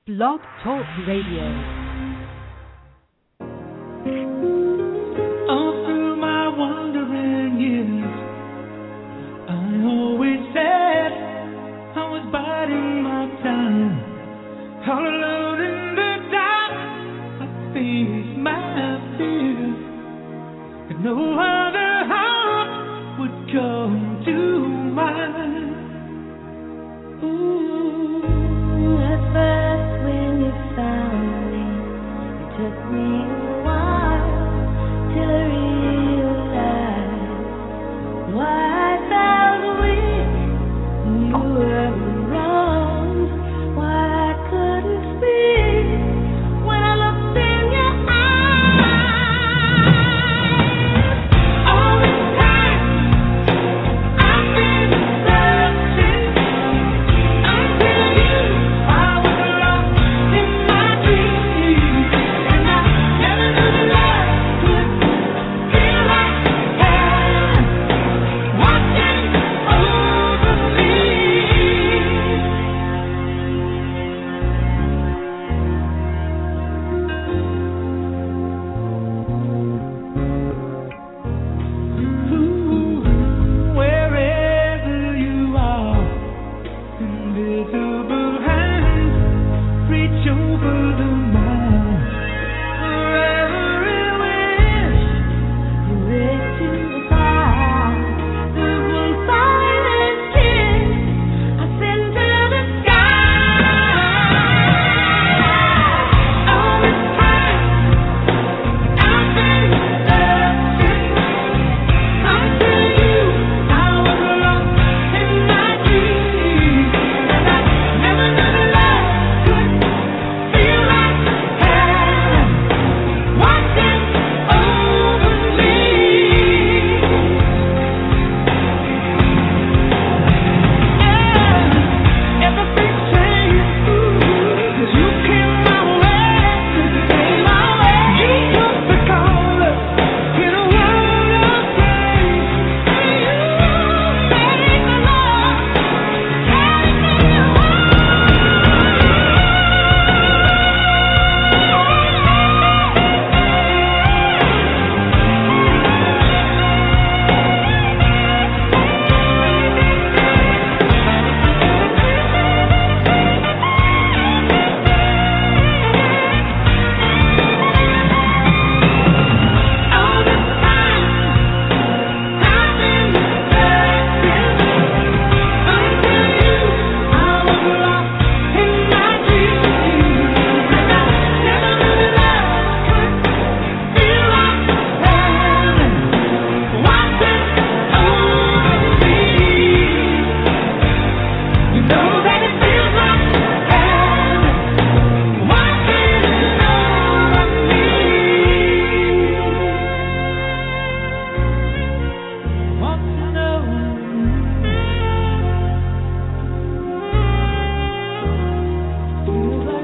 Blog Talk Radio. All through my wandering years, I always said I was biding my time. All alone in the dark, I faced my fears, and no other heart would come to mind. Ooh, at first when you found me, it took me a while till I realized why I felt weak when you were around, why I couldn't speak when I looked in your eyes. All this time I've been searching until you, I was lost in my dreams, and I never knew that love could feel like heaven watching over me. Ooh, wherever you are, invisible hands reach over the miles. Forever it wish you reach to the clouds. There's one silent kiss I send to the sky. All this time I've been searching until you, I was lost in my dreams, and I never knew that love could feel like heaven watching over me. Everything changed, 'cause you came my way, You took the color in a world of gray. You made the love carry me all this time I've been searching until you, I was lost in my dreams, and I never knew that love could feel like heaven watching over me. You know that it feels like heaven watching over me. Watching over me. Feels like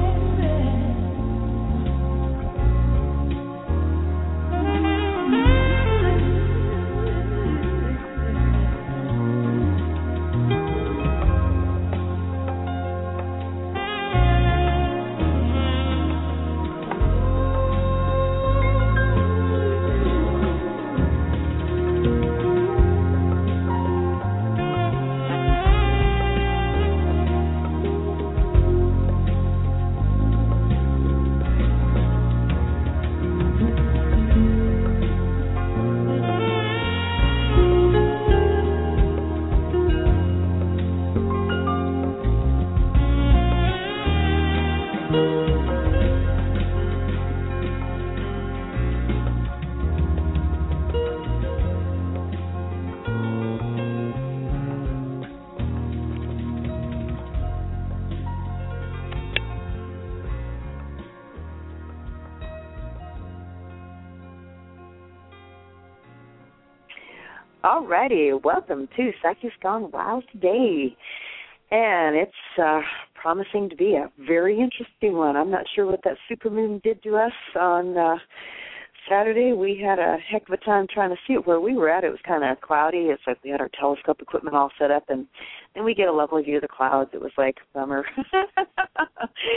Alrighty, welcome to Psychics Gone Wild today, and it's promising to be a very interesting one. I'm not sure what that supermoon did to us on Saturday. We had a heck of a time trying to see it where we were at. It was kind of cloudy. It's like we had our telescope equipment all set up, and then we get a lovely view of the clouds. It was like, bummer.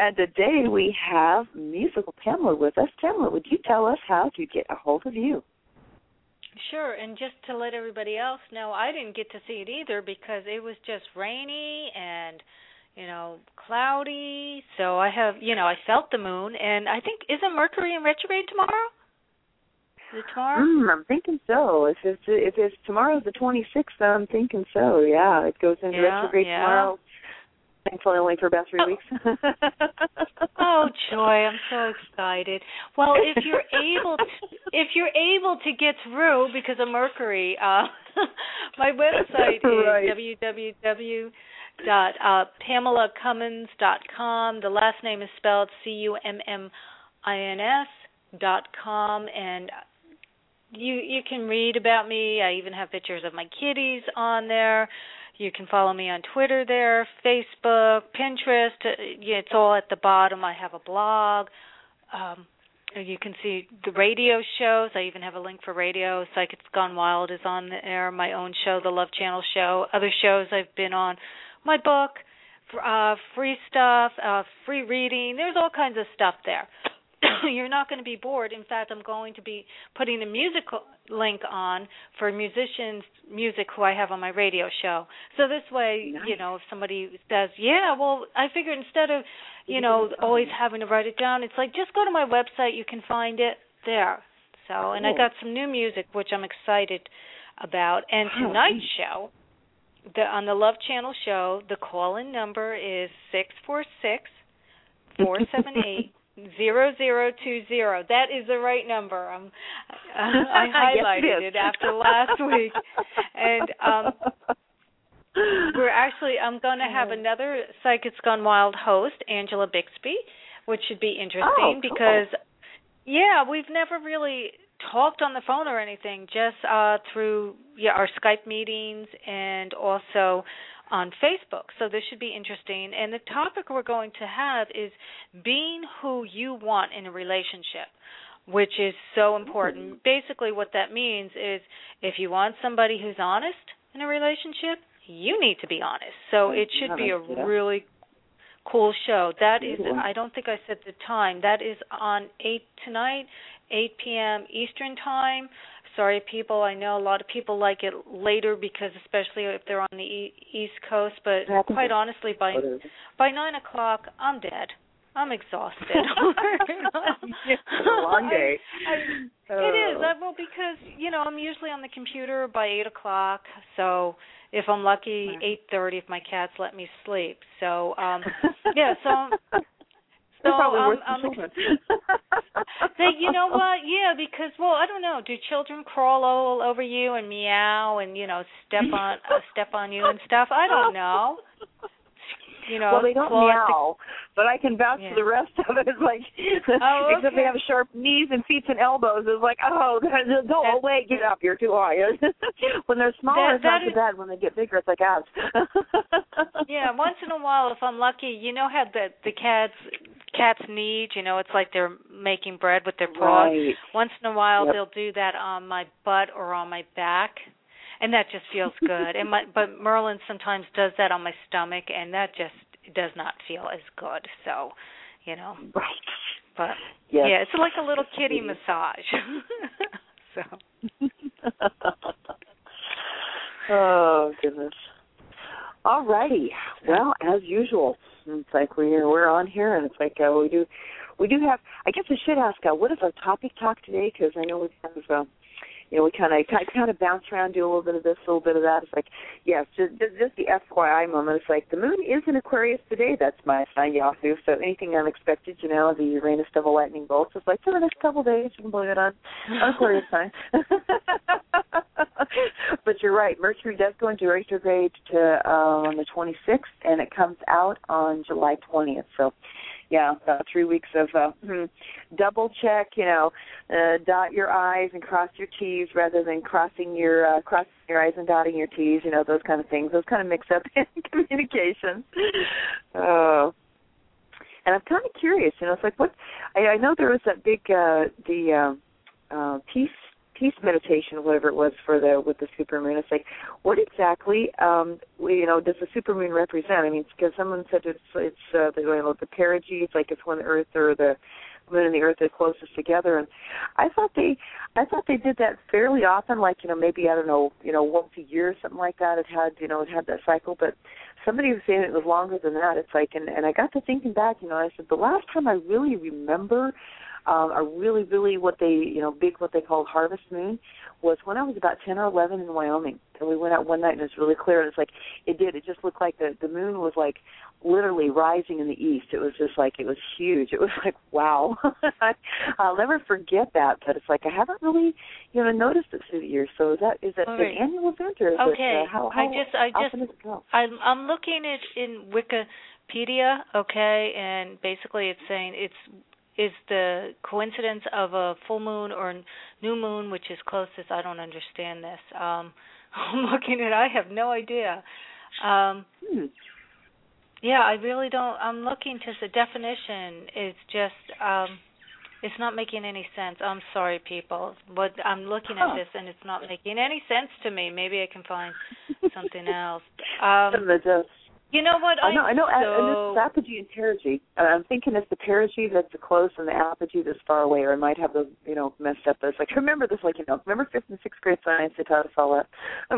And today we have musical Pamela with us. Pamela, would you tell us how to get a hold of you? Sure, and just to let everybody else know, I didn't get to see it either because it was just rainy and, cloudy. So I have, I felt the moon, and I think, isn't Mercury in retrograde tomorrow? Is it tomorrow? I'm thinking so. If it's tomorrow's the 26th, I'm thinking so. Yeah, it goes into retrograde tomorrow. Thankfully, only for about 3 weeks. Oh, joy! I'm so excited. Well, if you're able to get through because of Mercury, my website is www.PamelaCummins.com. The last name is spelled CUMMINS.com, and you can read about me. I even have pictures of my kitties on there. You can follow me on Twitter there, Facebook, Pinterest. It's all at the bottom. I have a blog. You can see the radio shows. I even have a link for radio. Psychics Gone Wild is on there. My own show, the Love Channel show. Other shows I've been on. My book, free stuff, free reading. There's all kinds of stuff there. You're not going to be bored. In fact, I'm going to be putting a musical link on for musicians' music who I have on my radio show. So this way, nice. If somebody says, I figured instead of, always having to write it down, it's like just go to my website. You can find it there. So, and I got some new music, which I'm excited about. And tonight's show, on the Love Channel show, the call-in number is 646-478 0020. That is the right number. I highlighted it after last week. And I'm going to have another Psychics Gone Wild host, Angela Bixby, which should be interesting because, we've never really talked on the phone or anything, just through our Skype meetings and also on Facebook. So this should be interesting. And the topic we're going to have is being who you want in a relationship, which is so important. Basically what that means is if you want somebody who's honest in a relationship, you need to be honest. So it should be a really cool show. That is, I don't think I said the time. That is on 8 tonight, 8 p.m. Eastern Time. Sorry, people. I know a lot of people like it later because, especially if they're on the East Coast. But quite honestly, by 9 o'clock, I'm dead. I'm exhausted. It's a long day. It is. Well, because I'm usually on the computer by 8 o'clock. So if I'm lucky, 8:30 if my cats let me sleep. So So you know what? Yeah, because I don't know. Do children crawl all over you and meow and step on you and stuff? I don't know. Well, they don't meow, but I can vouch for the rest of it. It's like, except they have sharp knees and feet and elbows. It's like, go away, get up, you're too high. When they're smaller, it's not too bad. When they get bigger, it's like, ouch. Yeah, once in a while, if I'm lucky, how the cats need, it's like they're making bread with their paws. Right. Once in a while, they'll do that on my butt or on my back. And that just feels good. But Merlin sometimes does that on my stomach, and that just does not feel as good. So, Right. But, it's like a little kitty massage. So. Oh, goodness. All righty. Well, as usual, it's like we're on here, and it's like we do have, I guess I should ask, what is our topic talk today? Because I know we have... we kind of bounce around, do a little bit of this, a little bit of that. It's like, just the FYI moment. It's like the moon is in Aquarius today. That's my sign, Yahoo. So anything unexpected, the Uranus double lightning bolts. It's like for the next couple of days, you can blame it on Aquarius sign. But you're right. Mercury does go into retrograde on the 26th, and it comes out on July 20th. So. Yeah, about 3 weeks of double check, dot your I's and cross your T's rather than crossing your I's and dotting your T's, those kind of things. Those kind of mix up in communication. And I'm kind of curious, it's like what I know there was that big peace peace meditation, whatever it was with the supermoon. It's like, what exactly, does the supermoon represent? I mean, because someone said it's the perigee. It's like it's when the Earth or the moon and the Earth are closest together, and I thought they did that fairly often, like maybe I don't know, once a year or something like that. It had that cycle, but somebody was saying it was longer than that. It's like, and I got to thinking back, I said the last time I really remember a really what they called harvest moon was when I was about 10 or 11 in Wyoming, and we went out one night and it was really clear, and it's like it just looked like the moon was like literally rising in the east. It was just like, it was huge. It was like, wow. I'll never forget that, but it's like I haven't really noticed it through the years. So is that an annual event, or is it, how often does it go? I'm looking at in Wikipedia, okay, and basically it's saying is the coincidence of a full moon or new moon, which is closest. I don't understand this. I'm looking at. I have no idea. Yeah, I really don't. I'm looking to the definition. It's just, it's not making any sense. I'm sorry, people. But I'm looking at this, and it's not making any sense to me. Maybe I can find something else. You know what? I know. And this is apogee and perigee. I'm thinking it's the perigee that's the close and the apogee that's far away, or I might have those, messed up. It's like, remember this, like, remember 5th and 6th grade science, they taught us all that.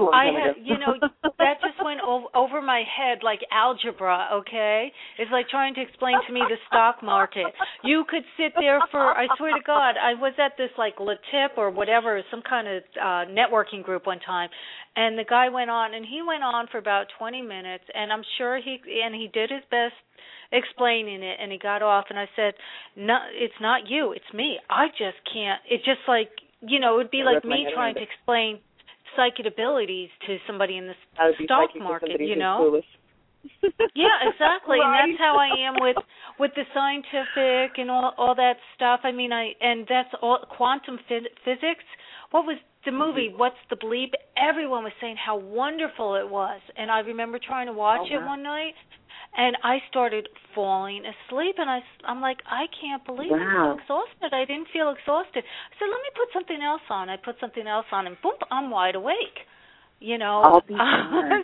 That just went over my head like algebra, okay? It's like trying to explain to me the stock market. You could sit there for, I swear to God, I was at this, like, LaTip or whatever, some kind of networking group one time, and the guy went on, and he went on for about 20 minutes, and I'm sure he did his best explaining it, and he got off, and I said, no, it's not you, it's me. I just can't. It's just like, it would be like me trying to explain psychic abilities to somebody in the stock market, Yeah, exactly. Right. And that's how I am with the scientific and all that stuff. I mean, and that's all quantum physics. What was the movie? What's the Bleep? Everyone was saying how wonderful it was, and I remember trying to watch it one night, and I started falling asleep, and I'm like, I can't believe I'm so exhausted. I didn't feel exhausted. I said, let me put something else on. I put something else on, and boom, I'm wide awake. I'll be wow.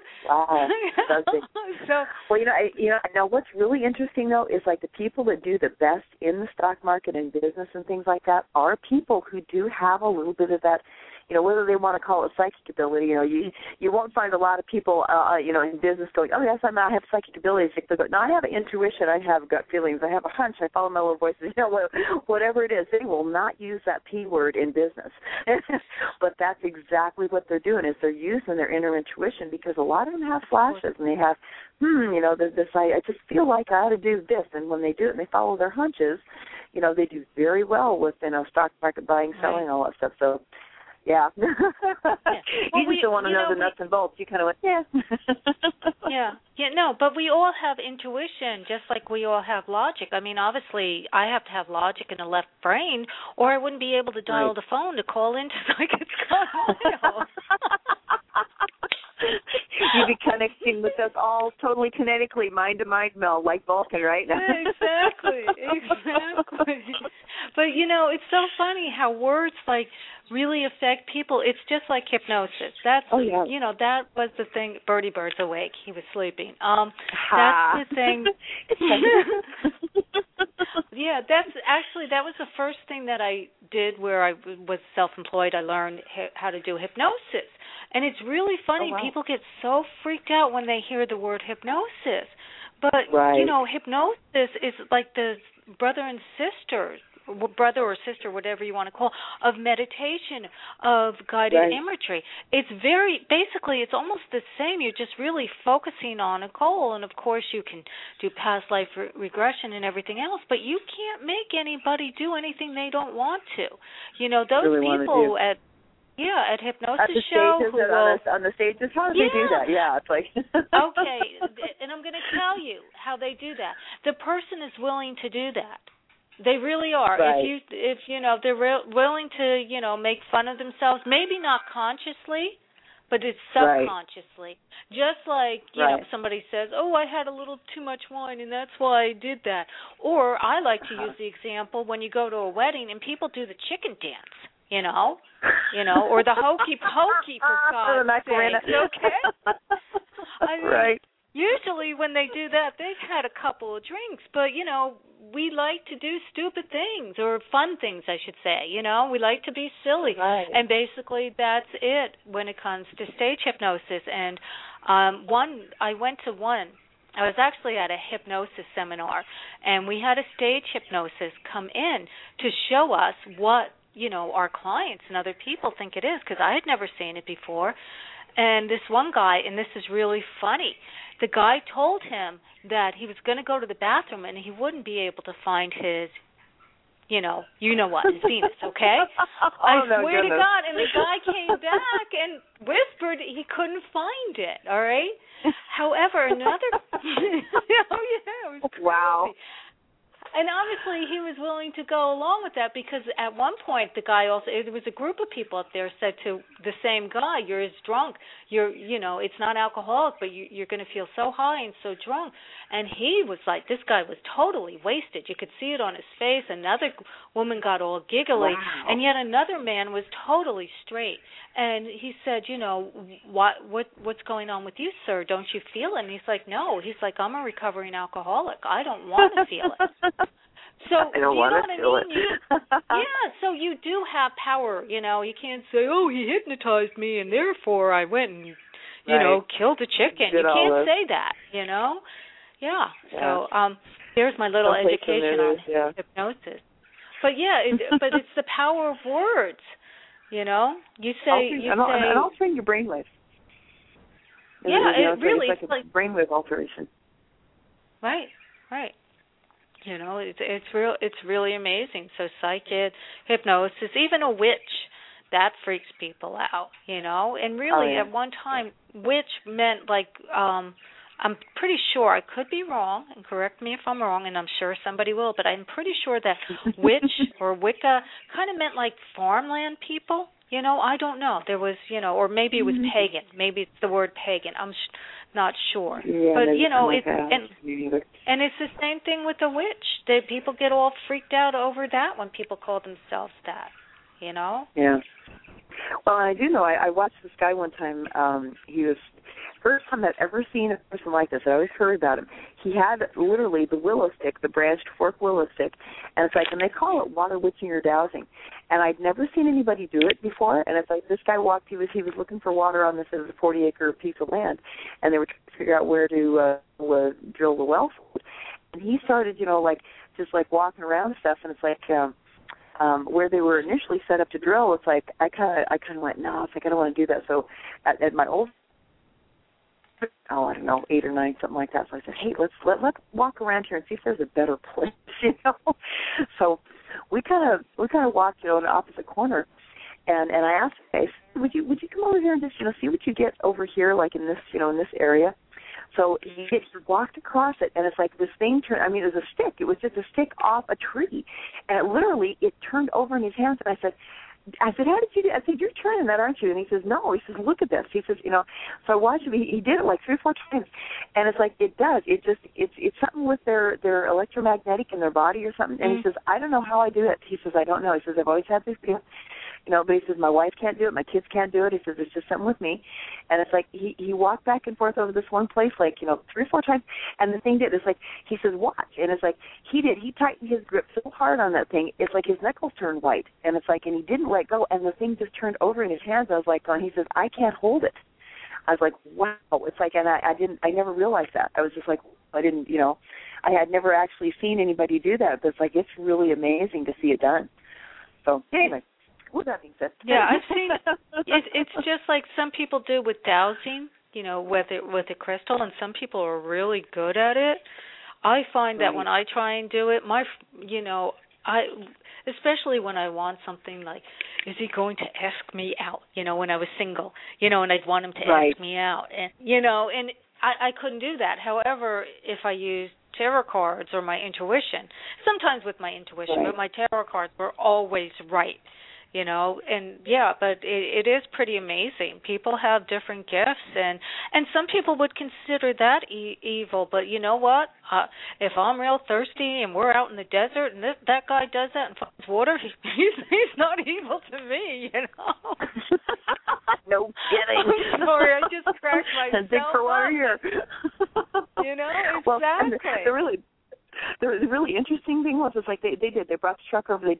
So, well, now what's really interesting though is like the people that do the best in the stock market and business and things like that are people who do have a little bit of that. Whether they want to call it psychic ability, you won't find a lot of people, in business going, oh, yes, I have psychic abilities. They go, no, I have an intuition, I have gut feelings, I have a hunch, I follow my little voices, whatever it is. They will not use that P word in business. But that's exactly what they're doing, is they're using their inner intuition, because a lot of them have flashes, and they have, this, I just feel like I ought to do this. And when they do it and they follow their hunches, they do very well with, stock market buying, selling, all that stuff. So, yeah. Well, you just don't want to know the nuts and bolts. You kind of went, no, but we all have intuition, just like we all have logic. I mean, obviously, I have to have logic in the left brain, or I wouldn't be able to dial the phone to call into Psychic Scott. You'd be connecting with us all totally kinetically, mind-to-mind meld, like Vulcan, right? Exactly. But, it's so funny how words, like, really affect people. It's just like hypnosis. That's, that was the thing. Birdie Bird's awake. He was sleeping. That's the thing. Yeah, that was the first thing that I did where I was self-employed. I learned how to do hypnosis. And it's really funny. Oh, wow. People get so freaked out when they hear the word hypnosis. But, hypnosis is like the brother or sister, whatever you want to call, of meditation, of guided imagery. It's it's almost the same. You're just really focusing on a goal. And, of course, you can do past life regression and everything else, but you can't make anybody do anything they don't want to. Those really people at hypnosis show on the stages, how do they do that? Yeah, it's like okay, and I'm going to tell you how they do that. The person is willing to do that. They really are. Right. If they're willing to make fun of themselves, maybe not consciously, but it's subconsciously. Just like somebody says, "Oh, I had a little too much wine, and that's why I did that." Or I like to use the example when you go to a wedding and people do the chicken dance. or the hokey pokey, for God's sake, okay? I mean, right. Usually when they do that, they've had a couple of drinks, but, we like to do stupid things, or fun things, I should say, we like to be silly. Right. And basically that's it when it comes to stage hypnosis. And I was actually at a hypnosis seminar, and we had a stage hypnosis come in to show us what, our clients and other people think it is, because I had never seen it before. And this one guy, and this is really funny, the guy told him that he was going to go to the bathroom and he wouldn't be able to find his, his Venus, okay? I swear to God. And the guy came back and whispered he couldn't find it, all right? However, another, it was crazy. Wow. And obviously he was willing to go along with that, because at one point the guy also, it was a group of people up there, said to the same guy, you're as drunk, it's not alcoholic, but you're going to feel so high and so drunk. And he was like, this guy was totally wasted. You could see it on his face. Another woman got all giggly. Wow. And yet another man was totally straight. And he said, what's going on with you, sir? Don't you feel it? And he's like, no. He's like, I'm a recovering alcoholic. I don't want to feel it. So I don't want to feel it. So you do have power, You can't say, oh, he hypnotized me and therefore I went and, killed a chicken. You can't say that, Yeah. So there's my little education on hypnosis. But but it's the power of words. You say, and also in your brainwave. It really it's like a brainwave alteration. Right. It's really amazing. So psychic, hypnosis, even a witch, that freaks people out, And really, at one time, witch meant like, I'm pretty sure, I could be wrong, and correct me if I'm wrong, and I'm sure somebody will, but I'm pretty sure that witch or Wicca kind of meant like farmland people. I don't know. There was, or maybe it was pagan. Maybe it's the word pagan. I'm not sure. Yeah, but, it's and it's the same thing with the witch. People get all freaked out over that when people call themselves that, Yeah. Well, I do know. I watched this guy one time. He was first time I've ever seen a person like this. I always heard about him. He had literally the willow stick, the branched fork willow stick, and it's like, and they call it water witching or dowsing. And I'd never seen anybody do it before. And it's like this guy walked. He was looking for water on this 40-acre piece of land, and they were trying to figure out where to drill the well for. And he started, just walking around and stuff. And it's like. Where they were initially set up to drill, it's like I kind of went, no, it's like I don't want to do that. So at my old, I don't know, 8 or 9, something like that. So I said, hey, let's walk around here and see if there's a better place, So we kind of walked, in the opposite corner, and I asked, hey, would you come over here and just see what you get over here, like in this in this area. So he walked across it, and it's like this thing turned. I mean, it was a stick. It was just a stick off a tree, and it turned over in his hands. And I said, how did you do? I said, you're turning that, aren't you? And he says, no. He says, look at this. He says, So I watched him. He did it like 3 or 4 times, and it's like it does. It's something with their electromagnetic in their body or something. And he says, I don't know how I do it. He says, I don't know. He says, I've always had this feeling. But he says, my wife can't do it, my kids can't do it. He says, it's just something with me. And it's like he walked back and forth over this one place, 3 or 4 times, and the thing did. It's like, he says, watch. And it's like, he tightened his grip so hard on that thing, it's like his knuckles turned white. And it's like, and he didn't let go, and the thing just turned over in his hands. I was like, he says, I can't hold it. I was like, wow. It's like, and I never realized that. I was just like, I didn't, I had never actually seen anybody do that, but it's like, it's really amazing to see it done. So anyway. With that being said. Yeah, I've seen it's just like some people do with dowsing, with a crystal, and some people are really good at it. I find that when I try and do it, especially when I want something like, is he going to ask me out? When I was single, and I'd want him to ask me out, and and I couldn't do that. However, if I used tarot cards or my intuition, sometimes with my intuition, but my tarot cards were always right. you know. And yeah, but it is pretty amazing. People have different gifts, and some people would consider that evil. But you know what? If I'm real thirsty and we're out in the desert, and that guy does that and finds water, he's not evil to me, you know. No kidding. I'm sorry, I just cracked myself dig for water here. You know, exactly. Well, the really interesting thing was, it's like they brought the truck over.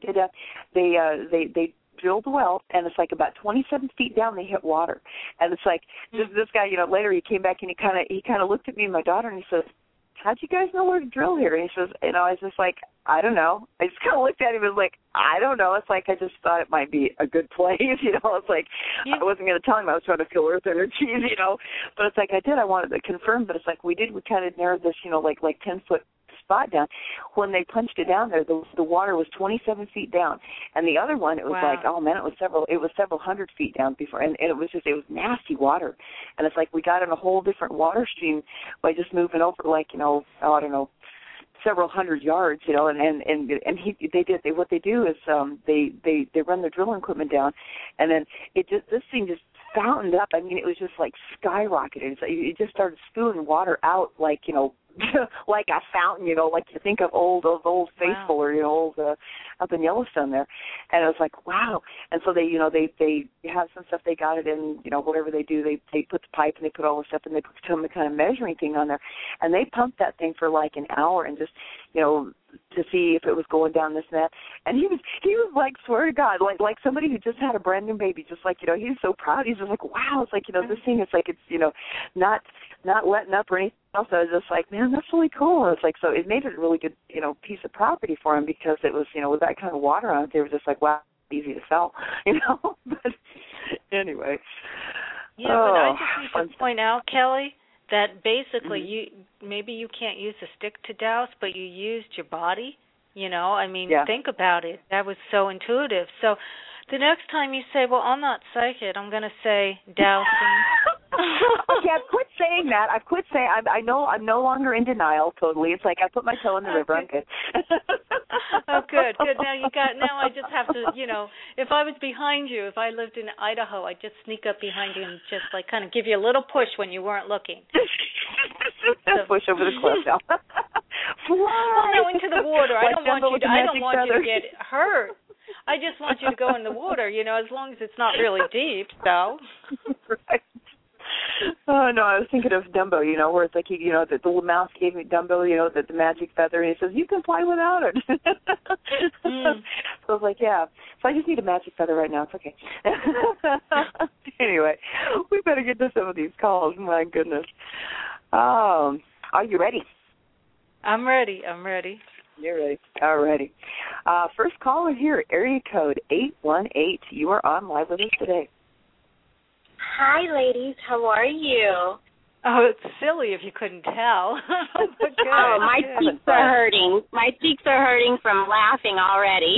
They drilled a well, and it's like about 27 feet down. They hit water, and it's like this guy. You know, later he came back and he kind of looked at me and my daughter, and he says, "How'd you guys know where to drill here?" And he says, you know, I was just like, I don't know. I just kind of looked at him and was like, I don't know. It's like I just thought it might be a good place, you know. It's like I wasn't going to tell him. I was trying to feel earth energies, you know. But it's like I wanted to confirm, but it's like we kind of narrowed this, you know, like 10-foot spot down. When they punched it down there, the water was 27 feet down, and the other one, it was like, oh man, it was several hundred feet down before, and it was nasty water. And it's like we got in a whole different water stream by just moving over, like, you know, I don't know, several hundred yards, you know. And what they do is they run the drilling equipment down, and then this thing just fountained up. I mean, it was just like skyrocketed. It just started spewing water out, like, you know, like a fountain, you know, like you think of old Faithful, or, you know, old up in Yellowstone there. And it was like, wow. And so they have some stuff, they got it in, you know, whatever they do, they put the pipe and they put all the stuff, and they put some kind of measuring thing on there, and they pumped that thing for like an hour, and just, you know, to see if it was going down this and that. And he was like, swear to God, like somebody who just had a brand new baby, just like, you know, he's so proud. He's just like, wow, it's like, you know, this thing, it's like, it's, you know, not letting up or anything else. I was just like, man, that's really cool. It's like, so it made it a really good, you know, piece of property for him, because it was, you know, with that kind of water on it, they were just like, wow, easy to sell, you know. But anyway. Yeah, but I just need to point out, Kelly, that basically maybe you can't use a stick to douse, but you used your body, you know. I mean, think about it. That was so intuitive. So the next time you say, well, I'm not psychic, I'm going to say dousing. Okay, I've quit saying that. I know I'm no longer in denial totally. It's like I put my toe in the river. I'm good. Oh, good. Now I just have to, you know, if I was behind you, if I lived in Idaho, I'd just sneak up behind you and just like kind of give you a little push when you weren't looking. Push over the cliff now. Well, no, into the water. I don't want you to get hurt. I just want you to go in the water, you know, as long as it's not really deep, so. Right. Oh, no, I was thinking of Dumbo, you know, where it's like, you know, the little mouse gave me Dumbo, you know, the magic feather, and he says, you can fly without it. So I was like, yeah. So I just need a magic feather right now. It's okay. Anyway, we better get to some of these calls. My goodness. Are you ready? I'm ready. You're ready. All righty. First caller here, area code 818. You are on live with us today. Hi, ladies. How are you? Oh, it's silly if you couldn't tell. Good, oh, my cheeks are hurting. My cheeks are hurting from laughing already.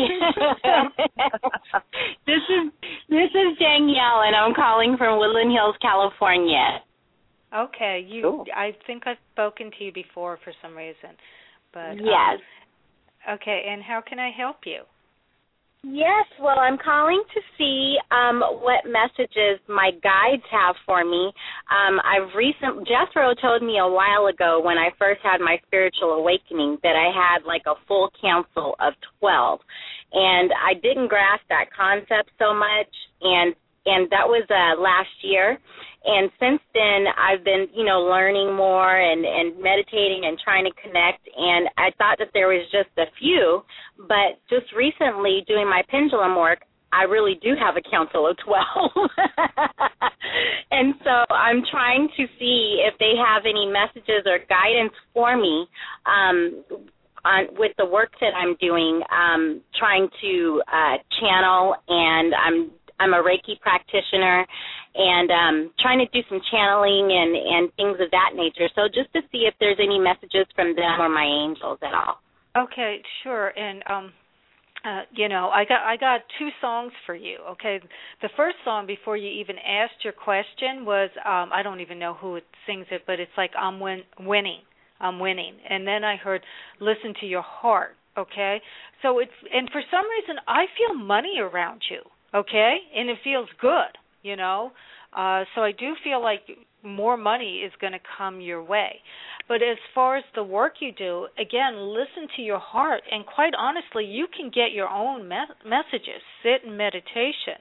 This is Danielle, and I'm calling from Woodland Hills, California. Okay, cool. I think I've spoken to you before for some reason, but yes. Okay, and how can I help you? Yes, well, I'm calling to see what messages my guides have for me. Jethro told me a while ago when I first had my spiritual awakening that I had like a full council of 12, and I didn't grasp that concept so much, and that was last year. And since then, I've been, you know, learning more and meditating and trying to connect. And I thought that there was just a few, but just recently doing my pendulum work, I really do have a council of 12. And so I'm trying to see if they have any messages or guidance for me with the work that I'm doing, trying to channel, and I'm a Reiki practitioner, and trying to do some channeling and things of that nature. So just to see if there's any messages from them or my angels at all. Okay, sure. And you know, I got two songs for you. Okay, the first song before you even asked your question was I don't even know who sings it, but it's like I'm winning. And then I heard listen to your heart. Okay, so and for some reason I feel money around you. okay? And it feels good, you know. So I do feel like more money is going to come your way. But as far as the work you do, again, listen to your heart. And quite honestly, you can get your own messages. Sit in meditation.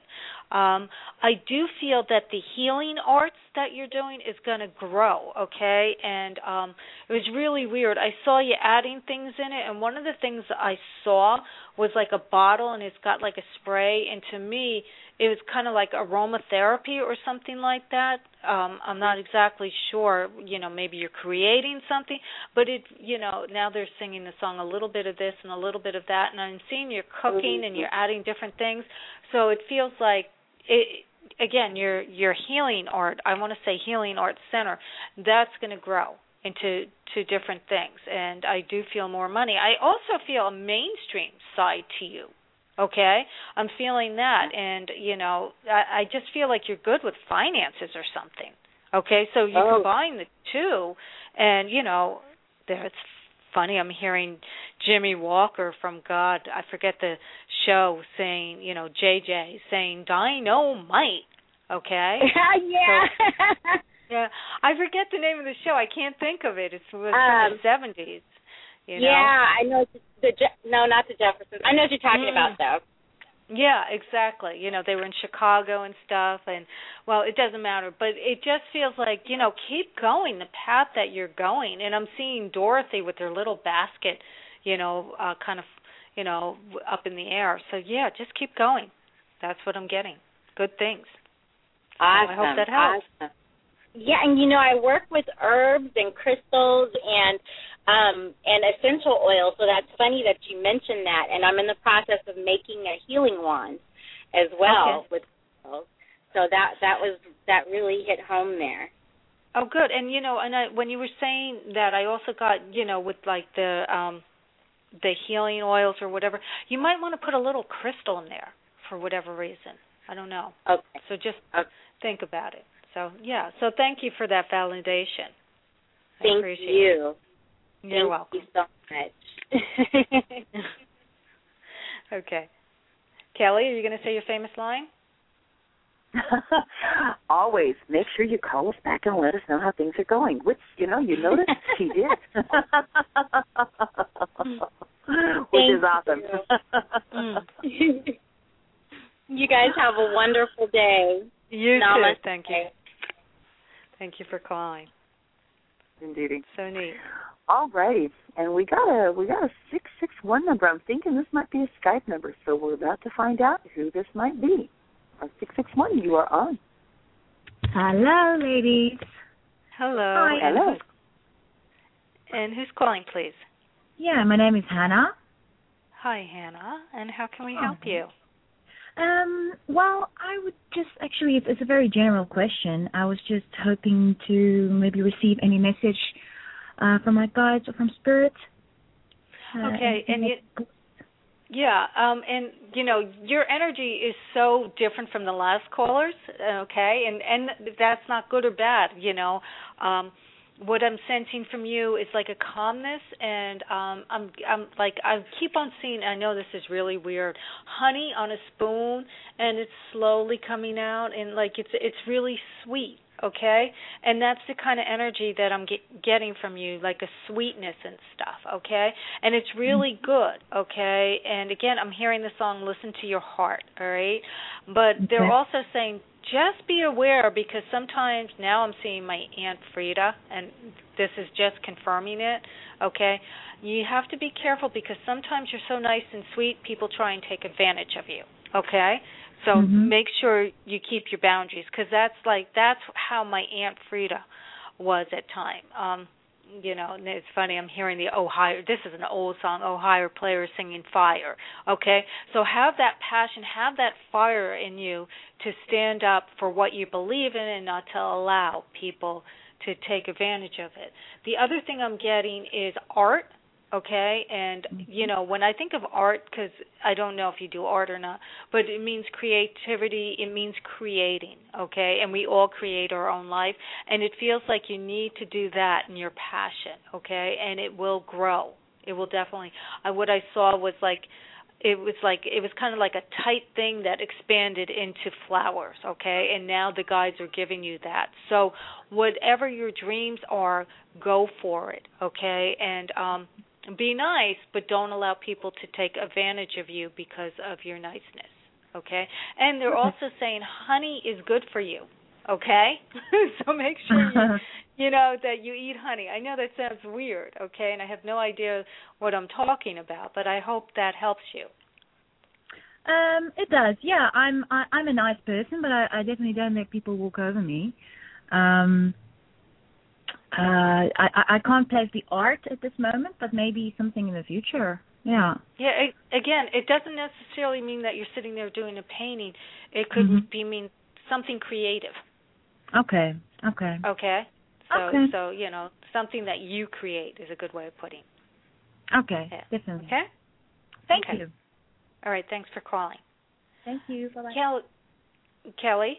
I do feel that the healing arts that you're doing is going to grow, okay? And it was really weird. I saw you adding things in it, and one of the things I saw was like a bottle, and it's got like a spray, and to me, it was kind of like aromatherapy or something like that. I'm not exactly sure, you know, maybe you're creating something, but it, you know, now they're singing the song, a little bit of this and a little bit of that, and I'm seeing you're cooking and you're adding different things, so it feels like, again, your healing art, I want to say healing art center, that's going to grow into different things, and I do feel more money. I also feel a mainstream side to you. Okay, I'm feeling that, and, you know, I just feel like you're good with finances or something. Okay, so you combine the two, and, you know, it's funny, I'm hearing Jimmy Walker from God, I forget the show, saying, you know, JJ, saying dynamite, okay? Yeah. So, yeah, I forget the name of the show. I can't think of it. It was from the 70s. You know? Yeah, I know. No, not the Jeffersons. I know what you're talking about, though. Yeah, exactly. You know, they were in Chicago and stuff, and, well, it doesn't matter. But it just feels like, you know, keep going the path that you're going. And I'm seeing Dorothy with her little basket, you know, kind of, you know, up in the air. So, yeah, just keep going. That's what I'm getting. Good things. Awesome. So I hope that helps. Awesome. Yeah, and, you know, I work with herbs and crystals and essential oils, so that's funny that you mentioned that. And I'm in the process of making a healing wand as well with crystals. So that really hit home there. Oh, good. And, you know, when you were saying that, I also got, you know, with like the healing oils or whatever, you might want to put a little crystal in there for whatever reason. I don't know. Okay. So just think about it. So, yeah. So thank you for that validation. Thank you. You're welcome. Thank you so much. Okay. Kelly, are you going to say your famous line? Always. Make sure you call us back and let us know how things are going, which, you know, you noticed she did. Which is awesome. You guys have a wonderful day. You Namaste. too. Thank you. Thank you for calling. Indeed. So neat. All righty. And we got a 661 number. I'm thinking this might be a Skype number, so we're about to find out who this might be. 661, you are on. Hello, ladies. Hello. Hi. Hello. And who's calling, please? Yeah, my name is Hannah. Hi, Hannah. And how can we help you? Well, I would just actually, it's a very general question. I was just hoping to maybe receive any message from my guides or from Spirit. Okay, and you know, your energy is so different from the last callers, okay, and that's not good or bad, you know. What I'm sensing from you is like a calmness, and I'm like, I keep on seeing, I know this is really weird, honey on a spoon, and it's slowly coming out, and like it's really sweet, okay? And that's the kind of energy that I'm getting from you, like a sweetness and stuff, okay? And it's really good, okay? And again, I'm hearing the song "Listen to Your Heart," all right? But they're also saying, just be aware, because sometimes, now I'm seeing my Aunt Frida, and this is just confirming it, okay? You have to be careful, because sometimes you're so nice and sweet, people try and take advantage of you, okay? So make sure you keep your boundaries, because that's how my Aunt Frida was at time. You know, and it's funny, I'm hearing the "Oh Higher," this is an old song, "Oh Higher" players singing fire, okay? So have that passion, have that fire in you to stand up for what you believe in and not to allow people to take advantage of it. The other thing I'm getting is art, okay? And, you know, when I think of art, because I don't know if you do art or not, but it means creativity, it means creating, okay? And we all create our own life, and it feels like you need to do that in your passion, okay? And it will grow. It will definitely. What I saw was like it was kind of like a tight thing that expanded into flowers, okay? And now the guides are giving you that. So whatever your dreams are, go for it, okay? And be nice, but don't allow people to take advantage of you because of your niceness, okay? And they're also saying honey is good for you, okay? So make sure you know that you eat honey. I know that sounds weird, okay, and I have no idea what I'm talking about, but I hope that helps you. It does, yeah. I'm a nice person, but I definitely don't let people walk over me. I can't place the art at this moment, but maybe something in the future. Yeah. Yeah. Again, it doesn't necessarily mean that you're sitting there doing a painting. It could mean something creative. Okay. Okay. So you know, something that you create is a good way of putting. Okay. Yeah. Definitely. Okay. Thank you. All right. Thanks for calling. Thank you. Bye-bye. Kelly.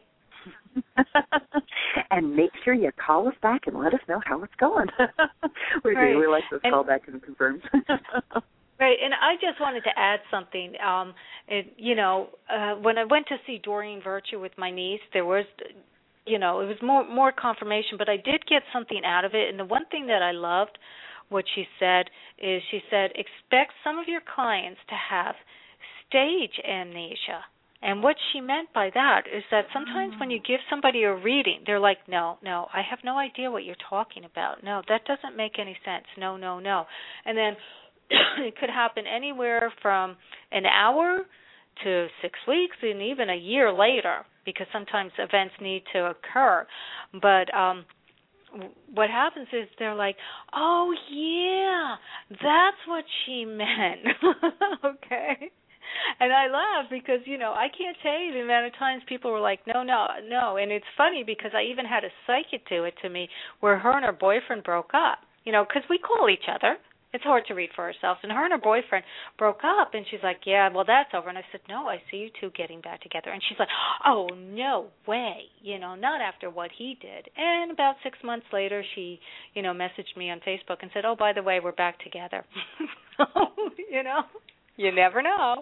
And make sure you call us back and let us know how it's going. We really like those callbacks and confirms. Right, and I just wanted to add something. When I went to see Doreen Virtue with my niece, there was, it was more confirmation, but I did get something out of it. And the one thing that I loved, what she said, is she said, expect some of your clients to have stage amnesia. And what she meant by that is that sometimes when you give somebody a reading, they're like, no, I have no idea what you're talking about. No, that doesn't make any sense. No. And then it could happen anywhere from an hour to 6 weeks and even a year later, because sometimes events need to occur. But what happens is they're like, oh, yeah, that's what she meant. Okay? And I laugh because, I can't tell you the amount of times people were like, no. And it's funny because I even had a psychic do it to me where her and her boyfriend broke up, because we call each other. It's hard to read for ourselves. And her and her boyfriend broke up, and she's like, yeah, well, that's over. And I said, no, I see you two getting back together. And she's like, oh, no way, not after what he did. And about 6 months later, she, messaged me on Facebook and said, oh, by the way, we're back together. So, you never know.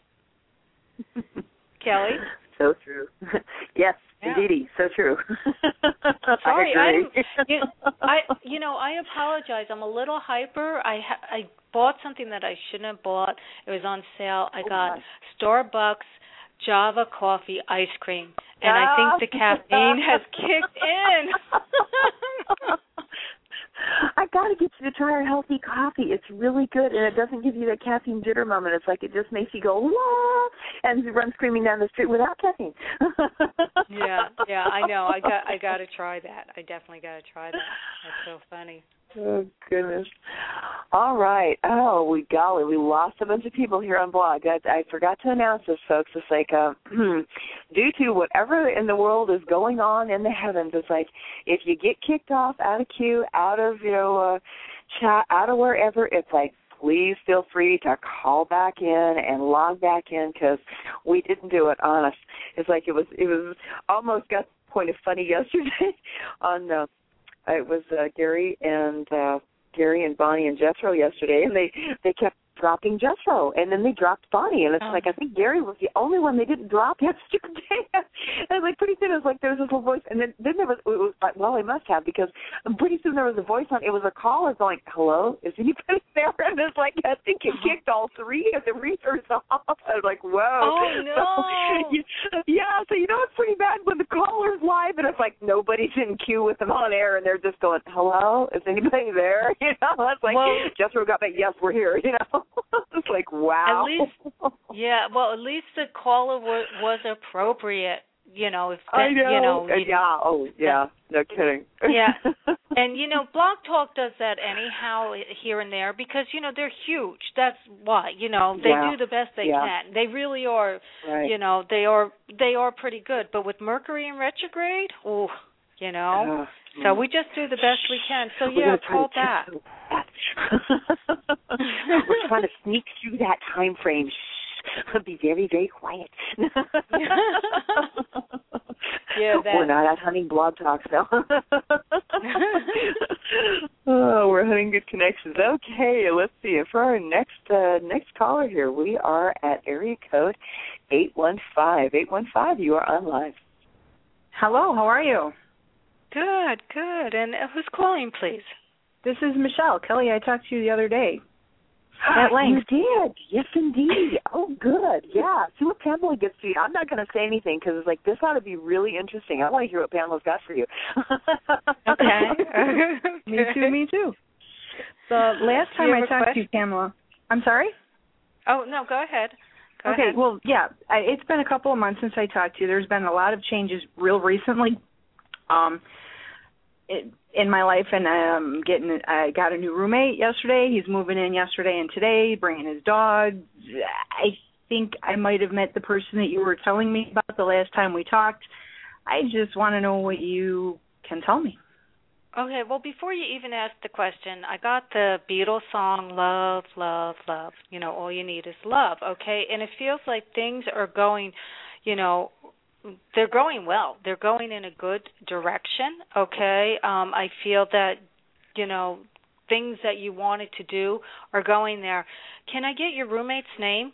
Kelly? So true. Yes, yeah. Indeedy, so true. Sorry, I agree. I apologize. I'm a little hyper. I bought something that I shouldn't have bought. It was on sale. I got Starbucks Java coffee ice cream, and I think the caffeine has kicked in. I got to get you to try our healthy coffee. It's really good, and it doesn't give you that caffeine jitter moment. It's like it just makes you go, wah, and run screaming down the street without caffeine. Yeah, I know. I got to try that. I definitely got to try that. That's so funny. Oh, goodness. All right. Oh, we lost a bunch of people here on Blog. I forgot to announce this, folks. It's like due to whatever in the world is going on in the heavens, it's like if you get kicked off out of queue, out of, chat, out of wherever, it's like, please feel free to call back in and log back in because we didn't do it, honest. It's like it was almost got to the point of funny yesterday on it was Gary and Bonnie and Jethro yesterday, and they kept dropping Jethro, and then they dropped Bonnie, and it's like I think Gary was the only one they didn't drop yesterday. And like pretty soon it was like there was this little voice, and then there was, it was like, well, they must have, because pretty soon there was a voice on. It was a caller going, hello, is anybody there? And it's like I think it kicked all three of the readers off. I was like, whoa. Oh no. So, yeah, so it's pretty bad when the caller's live and it's like nobody's in queue with them on air, and they're just going, hello, is anybody there? It's like Jethro got back, yes, we're here. It's like, wow. At least the caller was appropriate. If that, I know. No kidding. Yeah. And, Blog Talk does that anyhow here and there because, they're huge. That's why, they do the best they can. They really are, right. They are pretty good. But with Mercury in retrograde, so we just do the best we can. So, call back. We're trying to sneak through that time frame. Shh. Be very, very quiet. Yeah, that. We're not at Hunting Blog Talk, so. Oh, we're hunting good connections. Okay, let's see. For our next caller here, we are at area code 815. 815, you are on live. Hello, how are you? Good, good. And who's calling, please? This is Michelle. Kelly, I talked to you the other day. At length. You did. Yes, indeed. Oh, good. Yeah. See what Pamela gets to you. I'm not going to say anything because it's like, this ought to be really interesting. I want to hear what Pamela's got for you. Okay. Me too. The last time I talked to you, Pamela. I'm sorry? Oh, no, go ahead. Go ahead. Well, yeah, it's been a couple of months since I talked to you. There's been a lot of changes real recently in my life, and I got a new roommate yesterday. He's moving in yesterday and today, bringing his dog. I think I might have met the person that you were telling me about the last time we talked. I just want to know what you can tell me. Okay, well, before you even ask the question, I got the Beatles song, Love, Love, Love. You know, all you need is love, okay? And it feels like things are going, they're going well. They're going in a good direction, okay? I feel that, things that you wanted to do are going there. Can I get your roommate's name?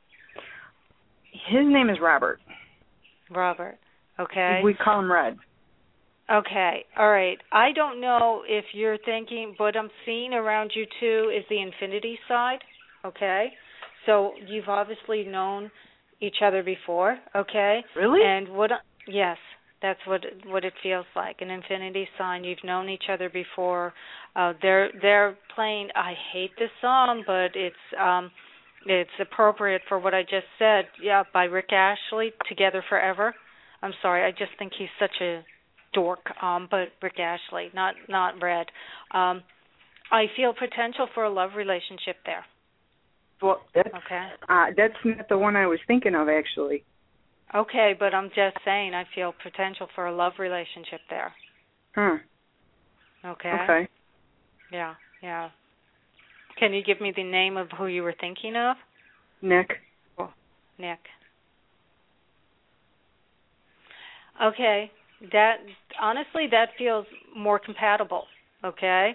His name is Robert. Robert, okay. We call him Red. Okay, all right. I don't know if you're thinking, what I'm seeing around you two is the infinity side, okay? So you've obviously known each other before, okay? Really? And yes, that's what it feels like, an infinity sign. You've known each other before. They're playing, I hate this song, but it's appropriate for what I just said, yeah, by Rick Astley, Together Forever. I'm sorry, I just think he's such a dork, but Rick Astley, not Red. I feel potential for a love relationship there. Well, that's not the one I was thinking of, actually. Okay, but I'm just saying I feel potential for a love relationship there. Okay. Okay. Yeah. Can you give me the name of who you were thinking of? Nick. Oh, Nick. Okay. That honestly, that feels more compatible. Okay.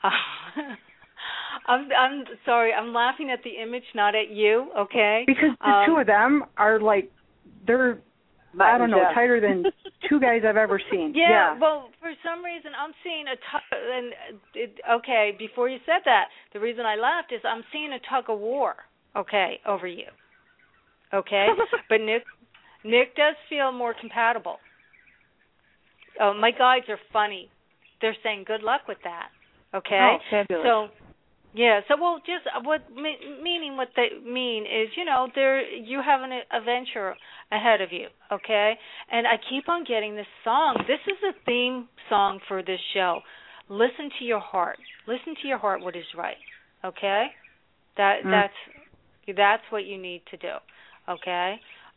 I'm sorry. I'm laughing at the image, not at you. Okay. Because the two of them are like, they're, I don't know, tighter than two guys I've ever seen. Yeah. Well, for some reason, I'm seeing okay, before you said that, the reason I laughed is I'm seeing a tug of war. Okay, over you. Okay, but Nick does feel more compatible. Oh, my guides are funny. They're saying good luck with that. Okay? Oh, fabulous. So, yeah. So, well, just what they mean is, you have a venture ahead of you. Okay? And I keep on getting this song. This is a theme song for this show. Listen to your heart. Listen to your heart. What is right? Okay? That's what you need to do. Okay?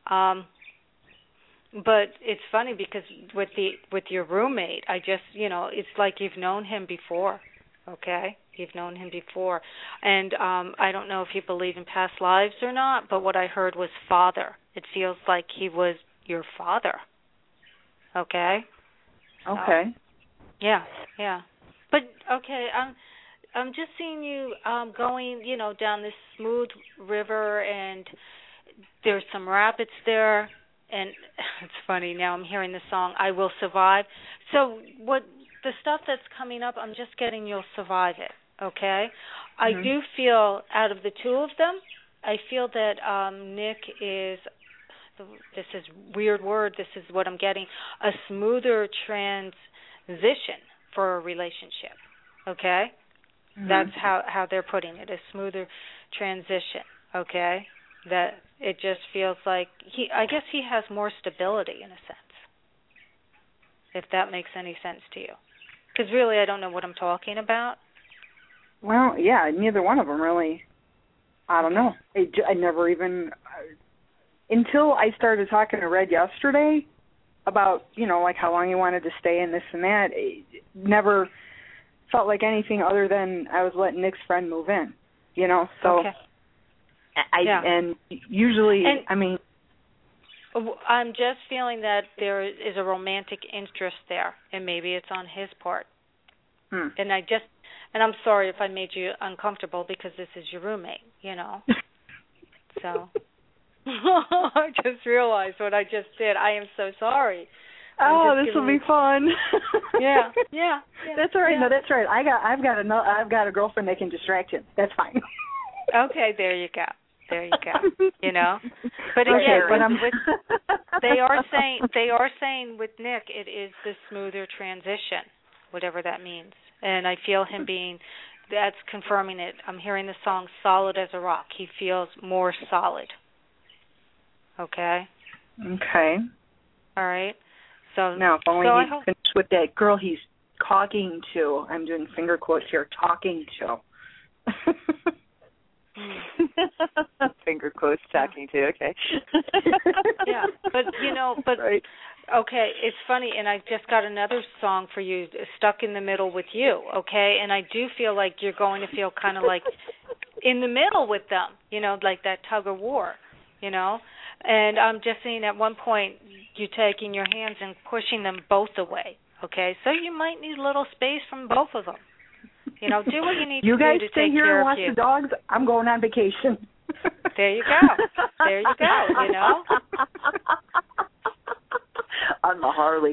But it's funny because with your roommate, I just, it's like you've known him before, okay? You've known him before. And I don't know if you believe in past lives or not, but what I heard was father. It feels like he was your father, okay? Okay. Yeah. But, okay, I'm just seeing you going, down this smooth river, and there's some rapids there. And it's funny, now I'm hearing the song, I Will Survive. So the stuff that's coming up, I'm just getting you'll survive it, okay? Mm-hmm. I do feel, out of the two of them, I feel that Nick is, this is a weird word, this is what I'm getting, a smoother transition for a relationship, okay? Mm-hmm. That's how they're putting it, a smoother transition, okay? That it just feels like I guess he has more stability in a sense, if that makes any sense to you. Because really, I don't know what I'm talking about. Well, yeah, neither one of them really. I don't know. I never even, until I started talking to Red yesterday about, like how long he wanted to stay and this and that, it never felt like anything other than I was letting Nick's friend move in, so. Okay. And usually, I'm just feeling that there is a romantic interest there, and maybe it's on his part. And I'm sorry if I made you uncomfortable because this is your roommate, So I just realized what I just did. I am so sorry. This will be fun. Yeah. That's all right. No, that's right. I've got a girlfriend that can distract him. That's fine. Okay, there you go. But again, they are saying with Nick, it is the smoother transition, whatever that means. And I feel him that's confirming it. I'm hearing the song "Solid as a Rock." He feels more solid. Okay. Okay. All right. So now, if only he'd finished with that girl he's talking to. I'm doing finger quotes here. Talking to. Finger quotes, talking to. Okay. Yeah, but right. Okay, it's funny, and I just got another song for you, "Stuck in the Middle with You." Okay, and I do feel like you're going to feel kind of like in the middle with them, like that tug of war, And I'm just seeing at one point you taking your hands and pushing them both away. Okay, so you might need a little space from both of them. Do what you need to do to take care of you. You guys stay here and watch the dogs. I'm going on vacation. There you go. On the Harley.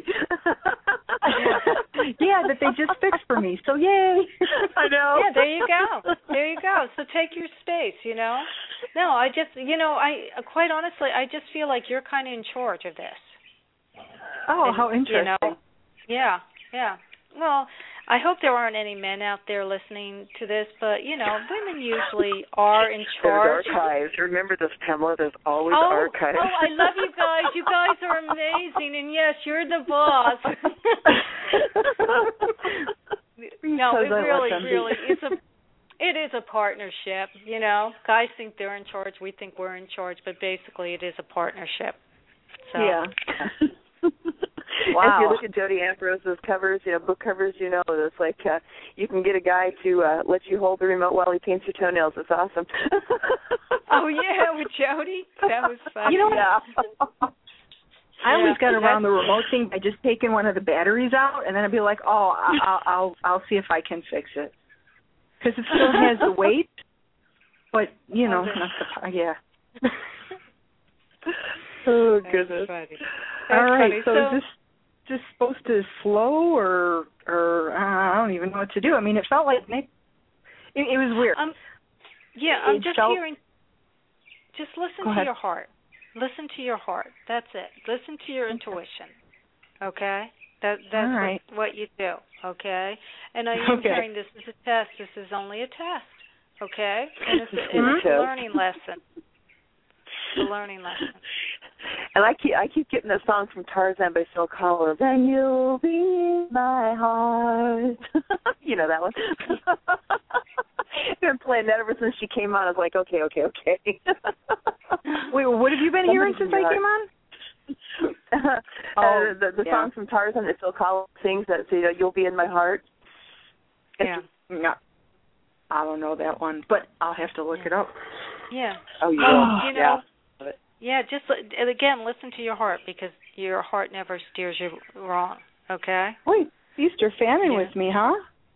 Yeah, that they just fixed for me. So yay! I know. Yeah, there you go. So take your space. No, I just, I quite honestly, I just feel like you're kind of in charge of this. Oh, how interesting. Yeah. Well, I hope there aren't any men out there listening to this, but, women usually are in charge. There's archives. Remember this, Pamela. There's always archives. Oh, I love you guys. You guys are amazing. And, yes, you're the boss. No, it really, it is a partnership, Guys think they're in charge. We think we're in charge. But basically it is a partnership. So. Yeah. Wow. If you look at Jody Ambrose's covers, book covers, it's like you can get a guy to let you hold the remote while he paints your toenails. It's awesome. Oh, yeah, with Jody? That was fun. I always got around the remote thing by just taking one of the batteries out, and then I'd be like, I'll see if I can fix it. Because it still has the weight, but, not the Oh, goodness. All right, so is this just supposed to slow or I don't even know what to do. I mean, it felt like it was weird. I'm just hearing. Just listen to your heart. Listen to your heart. That's it. Listen to your intuition. Okay? That's right. what you do. Okay? And I am hearing this is a test. This is only a test. Okay? And it's a learning lesson. It's a learning lesson. And I keep getting that song from Tarzan by Phil Collins. And you'll be in my heart. You know that one. I've been playing that ever since she came on. I was like, okay. Wait, what have you been hearing since I came on? The song from Tarzan that Phil Collins sings that you'll be in my heart. Yeah. I don't know that one, but I'll have to look it up. Yeah. Oh, you will. You know, yeah, just, again, listen to your heart because your heart never steers you wrong, okay? Wait, Easter famine with me, huh?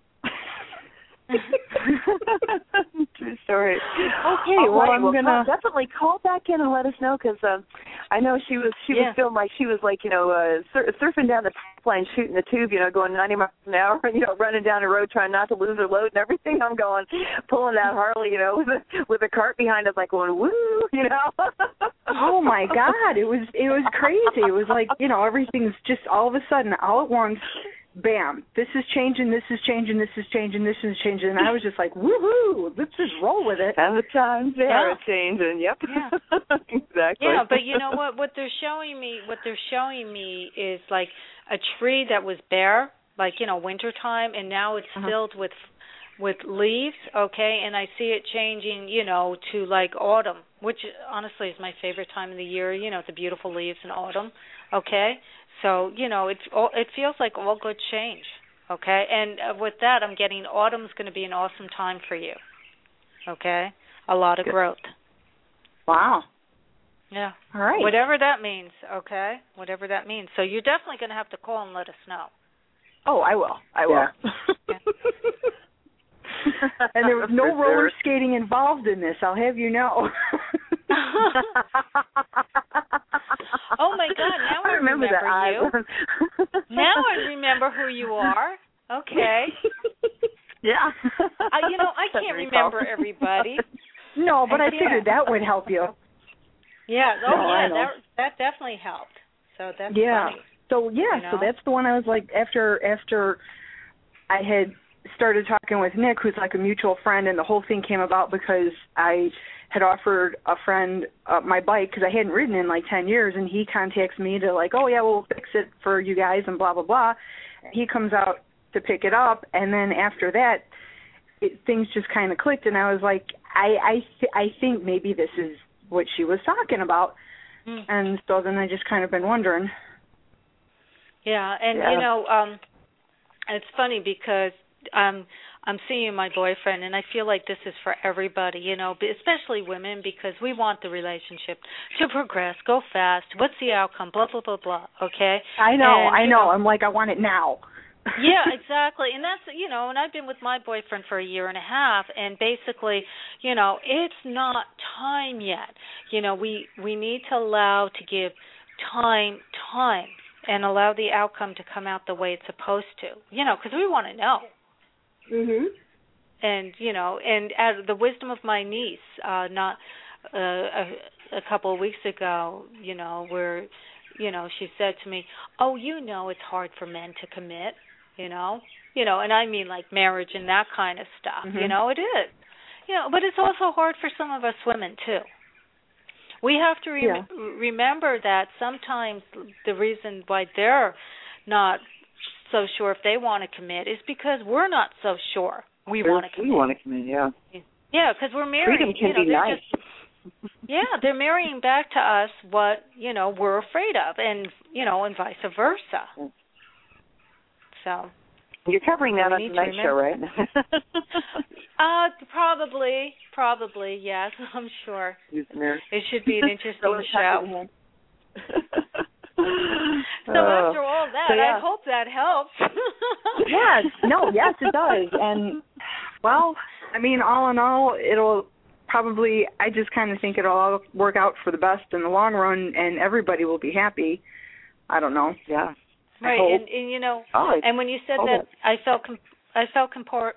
True story. Okay, I'm gonna definitely call back in and let us know because I know she was feeling like she was like surfing down the pipeline, shooting the tube, going 90 miles an hour, and running down the road trying not to lose her load and everything. I'm going pulling that Harley, with a cart behind us, like going woo, Oh my God, it was crazy. It was like everything's just all of a sudden, all at once. Bam, this is changing, this is changing, this is changing, this is changing. And I was just like, woohoo, let's just roll with it. And the times they are changing, yep. Yeah. Exactly. Yeah, but you know what they're showing me is like a tree that was bare, like, wintertime, and now it's filled with leaves, okay, and I see it changing, to like autumn, which honestly is my favorite time of the year, the beautiful leaves in autumn, okay? So, it feels like all good change, okay? And with that, I'm getting autumn's going to be an awesome time for you, okay? A lot of growth. Wow. Yeah. All right. Whatever that means, okay? Whatever that means. So you're definitely going to have to call and let us know. Oh, I will. Yeah. And there was no roller skating involved in this, I'll have you know. Oh, my God. Now I remember you. Now I remember who you are. Okay. Yeah. I can't remember everybody. No, but I figured that would help you. Yeah. Oh, yeah. That definitely helped. So that's funny. So, so that's the one I was like, after I had started talking with Nick, who's like a mutual friend, and the whole thing came about because I had offered a friend my bike because I hadn't ridden in like 10 years, and he contacts me to like, oh, yeah, we'll fix it for you guys and blah, blah, blah. He comes out to pick it up, and then after that, things just kind of clicked, and I was like, I think maybe this is what she was talking about. And so then I just kind of been wondering. Yeah, and, it's funny because I'm seeing my boyfriend, and I feel like this is for everybody, especially women, because we want the relationship to progress, go fast. What's the outcome? Blah, blah, blah, blah, okay? I know. I'm like, I want it now. Yeah, exactly. And that's, and I've been with my boyfriend for a year and a half, and basically, it's not time yet. We need to allow to give time, and allow the outcome to come out the way it's supposed to, because we want to know. Mhm. And, and as the wisdom of my niece, not a couple of weeks ago, where, she said to me, oh, it's hard for men to commit, and I mean like marriage and that kind of stuff, it is, but it's also hard for some of us women too. We have to remember that sometimes the reason why they're not so sure if they want to commit is because we're not so sure we want to commit. We want to commit, yeah. Yeah, because we're married. Freedom can be nice. They're marrying back to us what, we're afraid of, and, and vice versa. So. You're covering that on tonight's show, right? Probably, yes, I'm sure. It should be an interesting show. So after all that, I hope that helps. Yes, it does. And, well, I mean, all in all, it'll probably, I just kind of think it'll all work out for the best in the long run, and everybody will be happy. I don't know. Yeah. Right, and and when you said that, I felt compelled,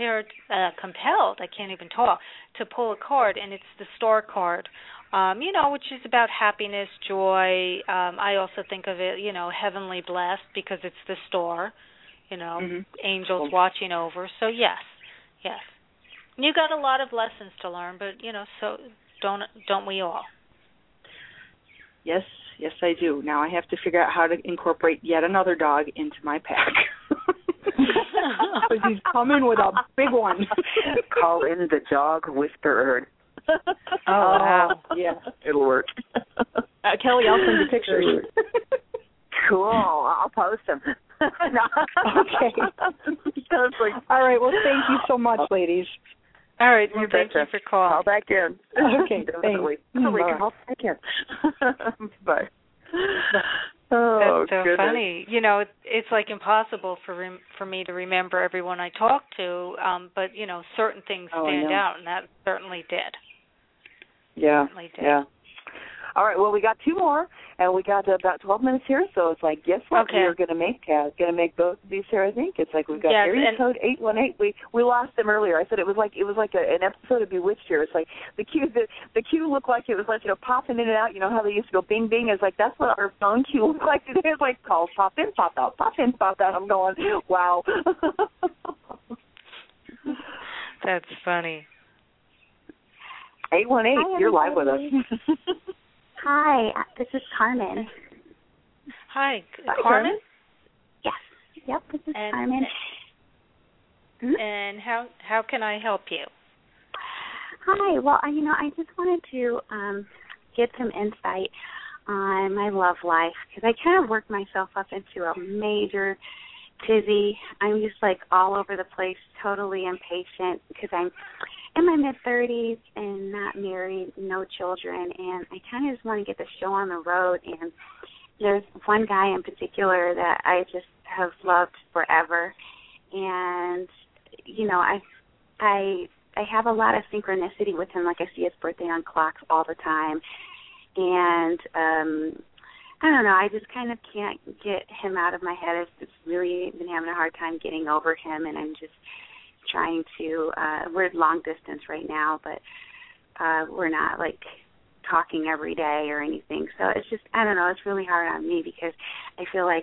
I can't even talk, to pull a card, and it's the Star card, which is about happiness, joy. I also think of it, heavenly blessed, because it's the star, angels watching over. So yes. You got a lot of lessons to learn, but, so don't we all? Yes, I do. Now I have to figure out how to incorporate yet another dog into my pack. Because he's coming with a big one. Call in the dog whisperer. Oh, wow. Yeah. It'll work. Kelly, I'll send you pictures. Cool. I'll post them. Okay. All right. Well, thank you so much, ladies. All right. Well, thank you for calling. Call back in. Okay. Definitely. Call back in. Bye. Oh, that's so goodness. funny. It's like impossible for me to remember everyone I talk to, but, certain things stand out, and that certainly did. Yeah. Certainly did. Yeah. All right, well, we got two more, and we got about 12 minutes here, so it's like, guess what? Okay. We're going to make both of these here, I think. It's like we've got area code 818. We lost them earlier. I said it was like an episode of Bewitched here. It's like the cue looked like it was like, popping in and out. You know how they used to go bing, bing? It's like that's what our phone cue looked like today. It's like calls pop in, pop out, pop in, pop out. I'm going, wow. That's funny. 818, Hi, you're live with us. Hi, this is Carmen. Hi, Carmen? Yes. Yep, this is Carmen. And how can I help you? Hi. Well, I just wanted to get some insight on my love life, because I kind of worked myself up into a major tizzy. I'm just like all over the place, totally impatient, because I'm in my mid-30s and not married, no children, and I kind of just want to get the show on the road. And there's one guy in particular that I just have loved forever, and I have a lot of synchronicity with him. Like, I see his birthday on clocks all the time, and I don't know, I just kind of can't get him out of my head. I've just really been having a hard time getting over him, and I'm just trying to, we're long distance right now, but we're not, like, talking every day or anything. So it's just, I don't know, it's really hard on me because I feel like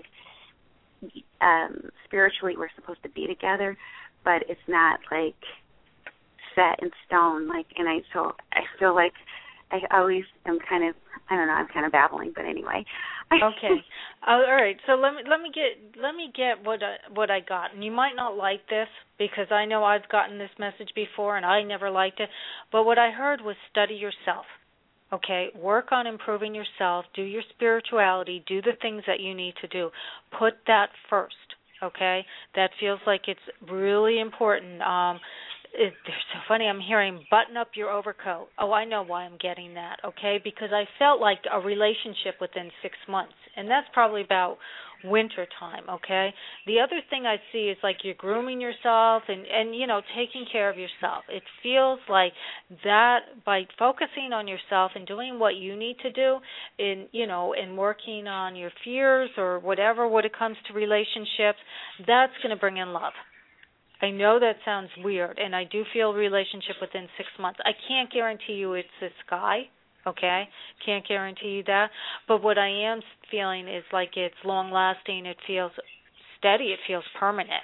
spiritually we're supposed to be together, but it's not, like, set in stone. Like, and I feel like I always am kind of, I don't know, I'm kind of babbling, but anyway. Okay. All right. So let me get what I got. And you might not like this because I know I've gotten this message before and I never liked it. But what I heard was study yourself. Okay, work on improving yourself, do your spirituality, do the things that you need to do. Put that first, okay? That feels like it's really important. They're so funny, I'm hearing button up your overcoat. Oh, I know why I'm getting that, okay? Because I felt like a relationship within 6 months, and that's probably about winter time, okay? The other thing I see is like you're grooming yourself and taking care of yourself. It feels like that by focusing on yourself and doing what you need to do in working on your fears or whatever when it comes to relationships, that's going to bring in love. I know that sounds weird, and I do feel a relationship within 6 months. I can't guarantee you it's this guy, okay? Can't guarantee you that. But what I am feeling is like it's long-lasting. It feels steady. It feels permanent.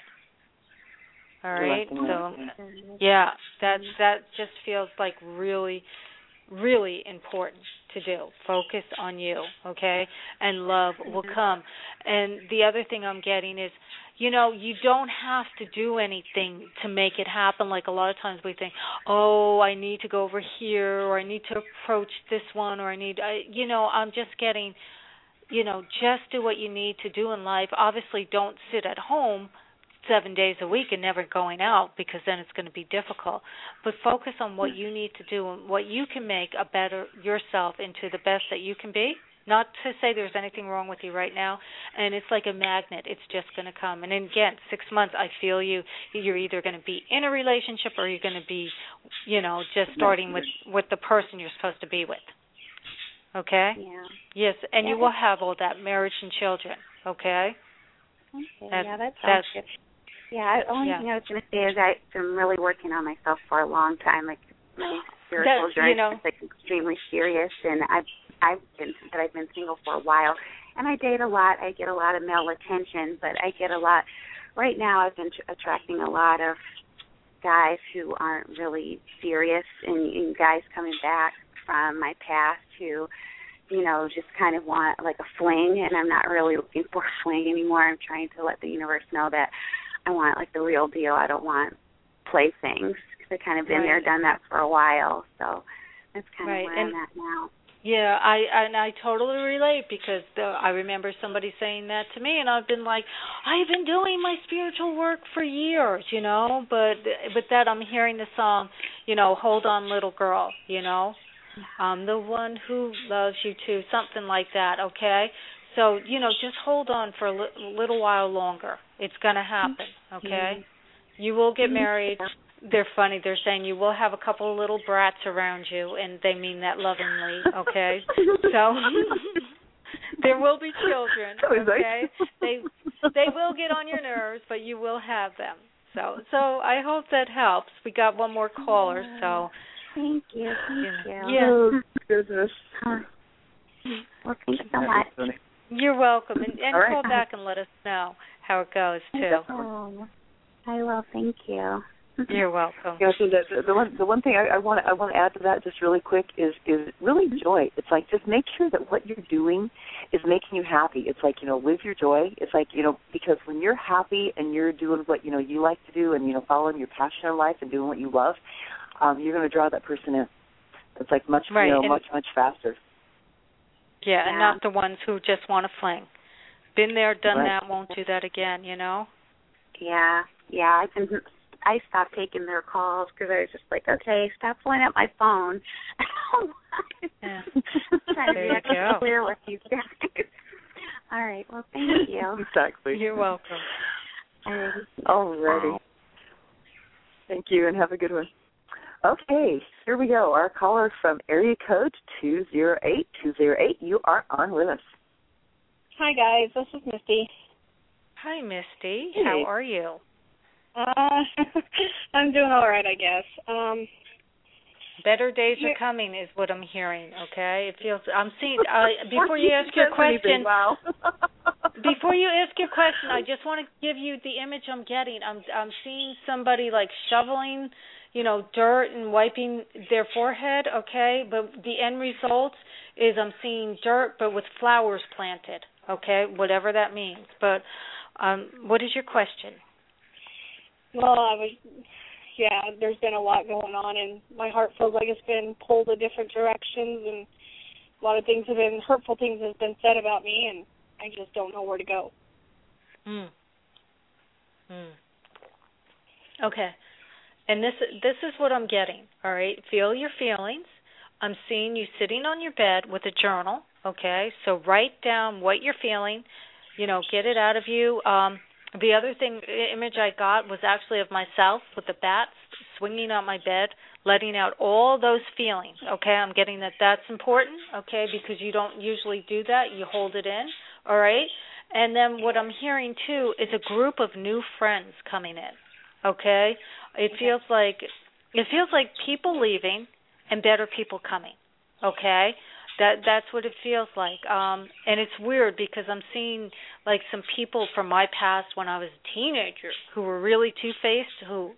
All right? So, yeah, that just feels like really, really important to do. Focus on you, okay? And love will come. And the other thing I'm getting is, you don't have to do anything to make it happen. Like a lot of times we think, oh, I need to go over here, or I need to approach this one, or I'm just getting, just do what you need to do in life. Obviously, don't sit at home 7 days a week and never going out, because then it's going to be difficult. But focus on what you need to do and what you can make a better yourself into the best that you can be. Not to say there's anything wrong with you right now, and it's like a magnet. It's just going to come. And again, 6 months, I feel you're either going to be in a relationship or you're going to be, just starting with the person you're supposed to be with. Okay? Yeah. Yes, and you will have all that, marriage and children. Okay? Okay, that sounds good. Yeah, the only thing I was going to say is I've been really working on myself for a long time. Like, my spiritual journey is like extremely serious, and I've been single for a while, and I date a lot. I get a lot of male attention, but I get a lot. Right now, I've been attracting a lot of guys who aren't really serious, and guys coming back from my past who, just kind of want like a fling, and I'm not really looking for a fling anymore. I'm trying to let the universe know that I want like the real deal. I don't want playthings. I've kind of been there, done that for a while, so that's kind of where I'm at now. Yeah, I totally relate, because I remember somebody saying that to me, and I've been like, I've been doing my spiritual work for years, but that I'm hearing the song, Hold On Little Girl, I'm the one who loves you too, something like that, okay? So, just hold on for a little while longer. It's going to happen, okay? Mm-hmm. You will get married. They're funny. They're saying you will have a couple of little brats around you, and they mean that lovingly, okay? So there will be children, okay? They will get on your nerves, but you will have them. So I hope that helps. We got one more caller, so. Thank you. Yeah. Business. Well, thank you so much. You're welcome. And call back and let us know how it goes, too. Oh, I will. Thank you. You're welcome. Yeah, so the one thing I want to add to that just really quick is really joy. It's like just make sure that what you're doing is making you happy. It's like, live your joy. It's like, because when you're happy and you're doing what, you like to do and, following your passion in life and doing what you love, you're going to draw that person in. It's like much, much faster. Yeah, and not the ones who just want to fling. Been there, done that, won't do that again, Yeah, I've been I stopped taking their calls because I was just like, okay, stop pulling out my phone. Yeah. Trying there to be clear with you guys. All right. Well, thank you. Exactly. You're welcome. All righty. Thank you, and have a good one. Okay, here we go. Our caller from area code 208. You are on with us. Hi, guys. This is Misty. Hi, Misty. Hey. How are you? I'm doing all right, I guess. Better days are coming is what I'm hearing, okay? It feels I'm seeing before you ask your question. Wow. Before you ask your question, I just want to give you the image I'm getting. I'm seeing somebody like shoveling, dirt and wiping their forehead, okay? But the end result is I'm seeing dirt but with flowers planted, okay? Whatever that means. But what is your question? Well, there's been a lot going on, and my heart feels like it's been pulled in different directions, and a lot of hurtful things have been said about me, and I just don't know where to go. Okay. And this is what I'm getting, all right? Feel your feelings. I'm seeing you sitting on your bed with a journal, okay? So write down what you're feeling, get it out of you. The other image I got was actually of myself with the bats swinging on my bed, letting out all those feelings, okay? I'm getting that's important, okay, because you don't usually do that. You hold it in, all right? And then what I'm hearing, too, is a group of new friends coming in, okay? It feels like people leaving and better people coming, okay? That's what it feels like. And it's weird because I'm seeing like some people from my past when I was a teenager who were really two-faced, who,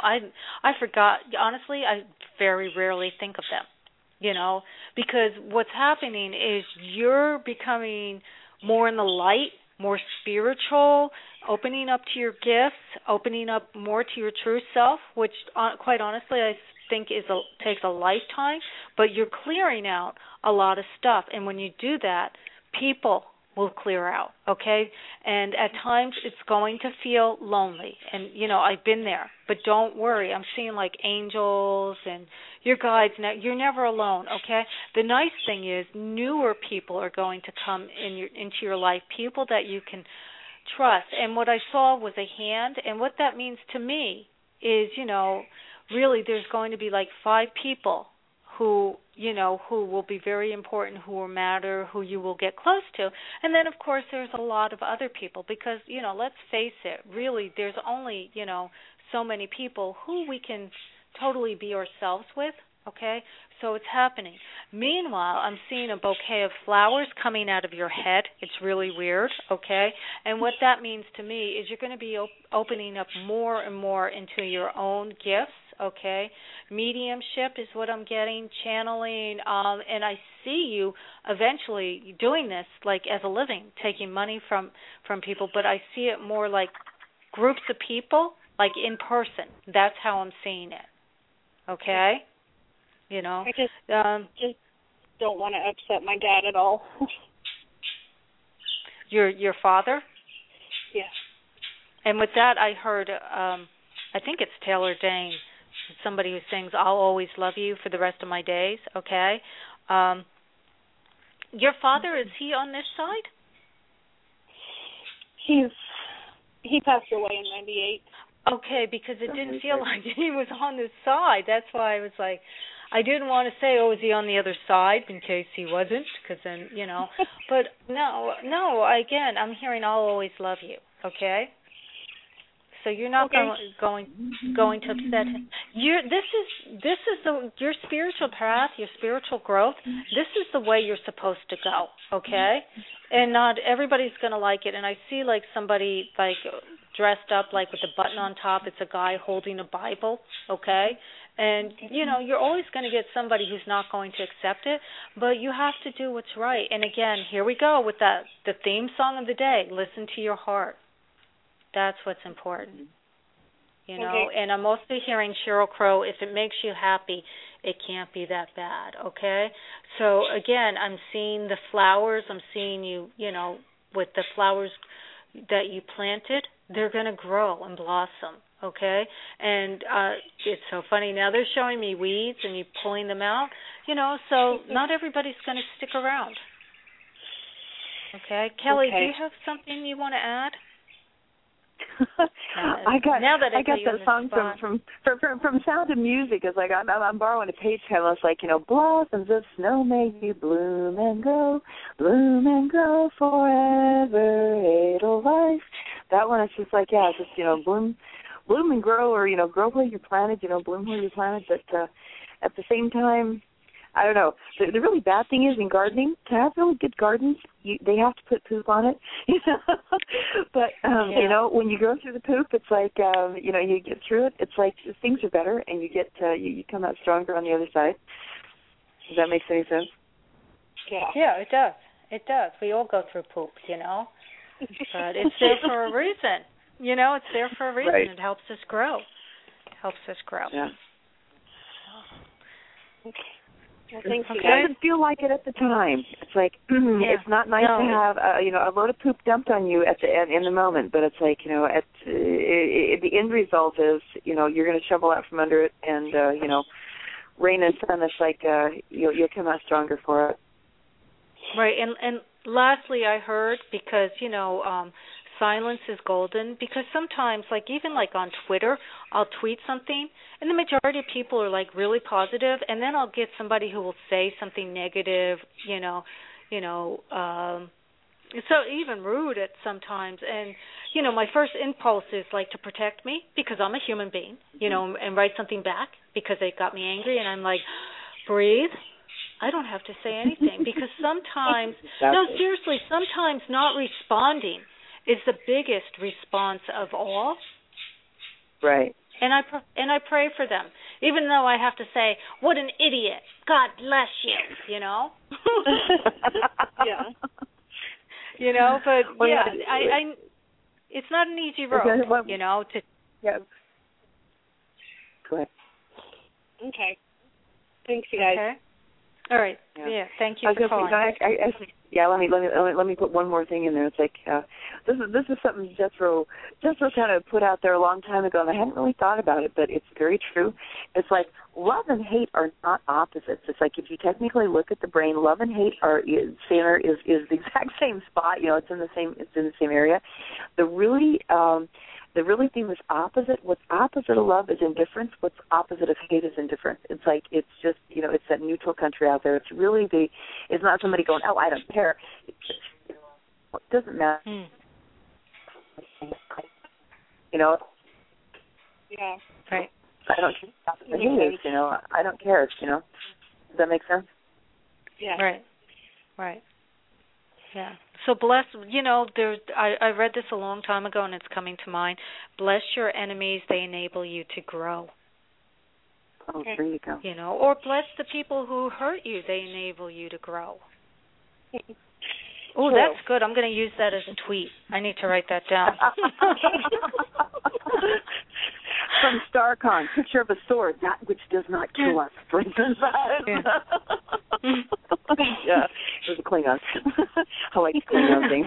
I forgot. Honestly, I very rarely think of them, because what's happening is you're becoming more in the light, more spiritual, opening up to your gifts, opening up more to your true self, which quite honestly I think takes a lifetime, but you're clearing out a lot of stuff. And when you do that, people will clear out, okay? And at times it's going to feel lonely. And, I've been there. But don't worry. I'm seeing like angels and your guides. Now, you're never alone, okay? The nice thing is newer people are going to come into your life, people that you can trust. And what I saw was a hand. And what that means to me is, really there's going to be like 5 people who will be very important, who will matter, who you will get close to. And then, of course, there's a lot of other people because, let's face it, really there's only, so many people who we can totally be ourselves with, okay? So it's happening. Meanwhile, I'm seeing a bouquet of flowers coming out of your head. It's really weird, okay? And what that means to me is you're going to be opening up more and more into your own gifts, okay? Mediumship is what I'm getting, channeling, and I see you eventually doing this like as a living, taking money from people, but I see it more like groups of people, like in person. That's how I'm seeing it, okay? I just don't want to upset my dad at all. Your father? Yeah. And with that, I heard, I think it's Taylor Dane, somebody who sings "I'll Always Love You for the Rest of My Days." Okay. Your father, is he on this side? He passed away in '98. Okay, because it didn't feel like he was on this side. That's why I was like, I didn't want to say, is he on the other side, in case he wasn't, because then, But no, again, I'm hearing "I'll always love you," okay? So you're not going to upset him. This is your spiritual path, your spiritual growth. This is the way you're supposed to go, okay? And not everybody's going to like it. And I see like somebody like dressed up like with a button on top. It's a guy holding a Bible, okay? And, you're always going to get somebody who's not going to accept it, but you have to do what's right. And again, here we go with the theme song of the day, listen to your heart. That's what's important, Okay. And I'm also hearing Sheryl Crow, if it makes you happy, it can't be that bad, okay? So, again, I'm seeing the flowers. I'm seeing you, with the flowers that you planted, they're going to grow and blossom, okay? And it's so funny. Now they're showing me weeds and you pulling them out, so not everybody's going to stick around. Okay. Kelly, do you have something you want to add? I got that song from Sound of Music. As I'm borrowing a page kind of like blossoms of snow make you bloom and grow forever, Edelweiss. That one is just like bloom and grow, or grow where you're planted, bloom where you're planted. But at the same time, I don't know. The really bad thing is in gardening, to have really good gardens, they have to put poop on it. But when you go through the poop, it's like you get through it. It's like things are better, and you get you come out stronger on the other side. Does that make any sense? Yeah, it does. It does. We all go through poop, but it's there for a reason. It's there for a reason. Right. It helps us grow. Yeah. Well, thank you. It doesn't feel like it at the time. It's like it's not nice to have a load of poop dumped on you in the moment, but it's like the end result is you're going to shovel out from under it, and rain and sun. It's like you'll come out stronger for it. Right, and lastly, I heard because silence is golden, because sometimes, even on Twitter, I'll tweet something, and the majority of people are really positive, and then I'll get somebody who will say something negative, so even rude at sometimes, and my first impulse is to protect me because I'm a human being, and write something back because they got me angry, and I'm like, breathe. I don't have to say anything because sometimes, no, seriously, sometimes not responding is the biggest response of all. Right. And I pray for them, even though I have to say, "What an idiot! God bless you," Yeah. But I it's not an easy road, to. Yeah. Go ahead. Okay. Thanks, you guys. Okay. All right. Yeah. Thank you for calling. Let me put one more thing in there. It's like this is something Jethro kind of put out there a long time ago, and I hadn't really thought about it, but it's very true. It's like love and hate are not opposites. It's like if you technically look at the brain, love and hate are center is the exact same spot. It's in the same area. The really thing that's opposite, what's opposite of love is indifference. What's opposite of hate is indifference. It's like, it's just, it's that neutral country out there. It's really it's not somebody going, oh, I don't care. It's just, it doesn't matter. Yeah. Right. I don't care. I don't care. Does that make sense? Yeah. Right. Yeah. So bless, I read this a long time ago, and it's coming to mind. Bless your enemies; they enable you to grow. Oh, there you go. Or bless the people who hurt you; they enable you to grow. Oh, that's good. I'm going to use that as a tweet. I need to write that down. From StarCon, picture of a sword, that which does not kill us, brings us out. Yeah, there's a Klingon. I like Klingon things.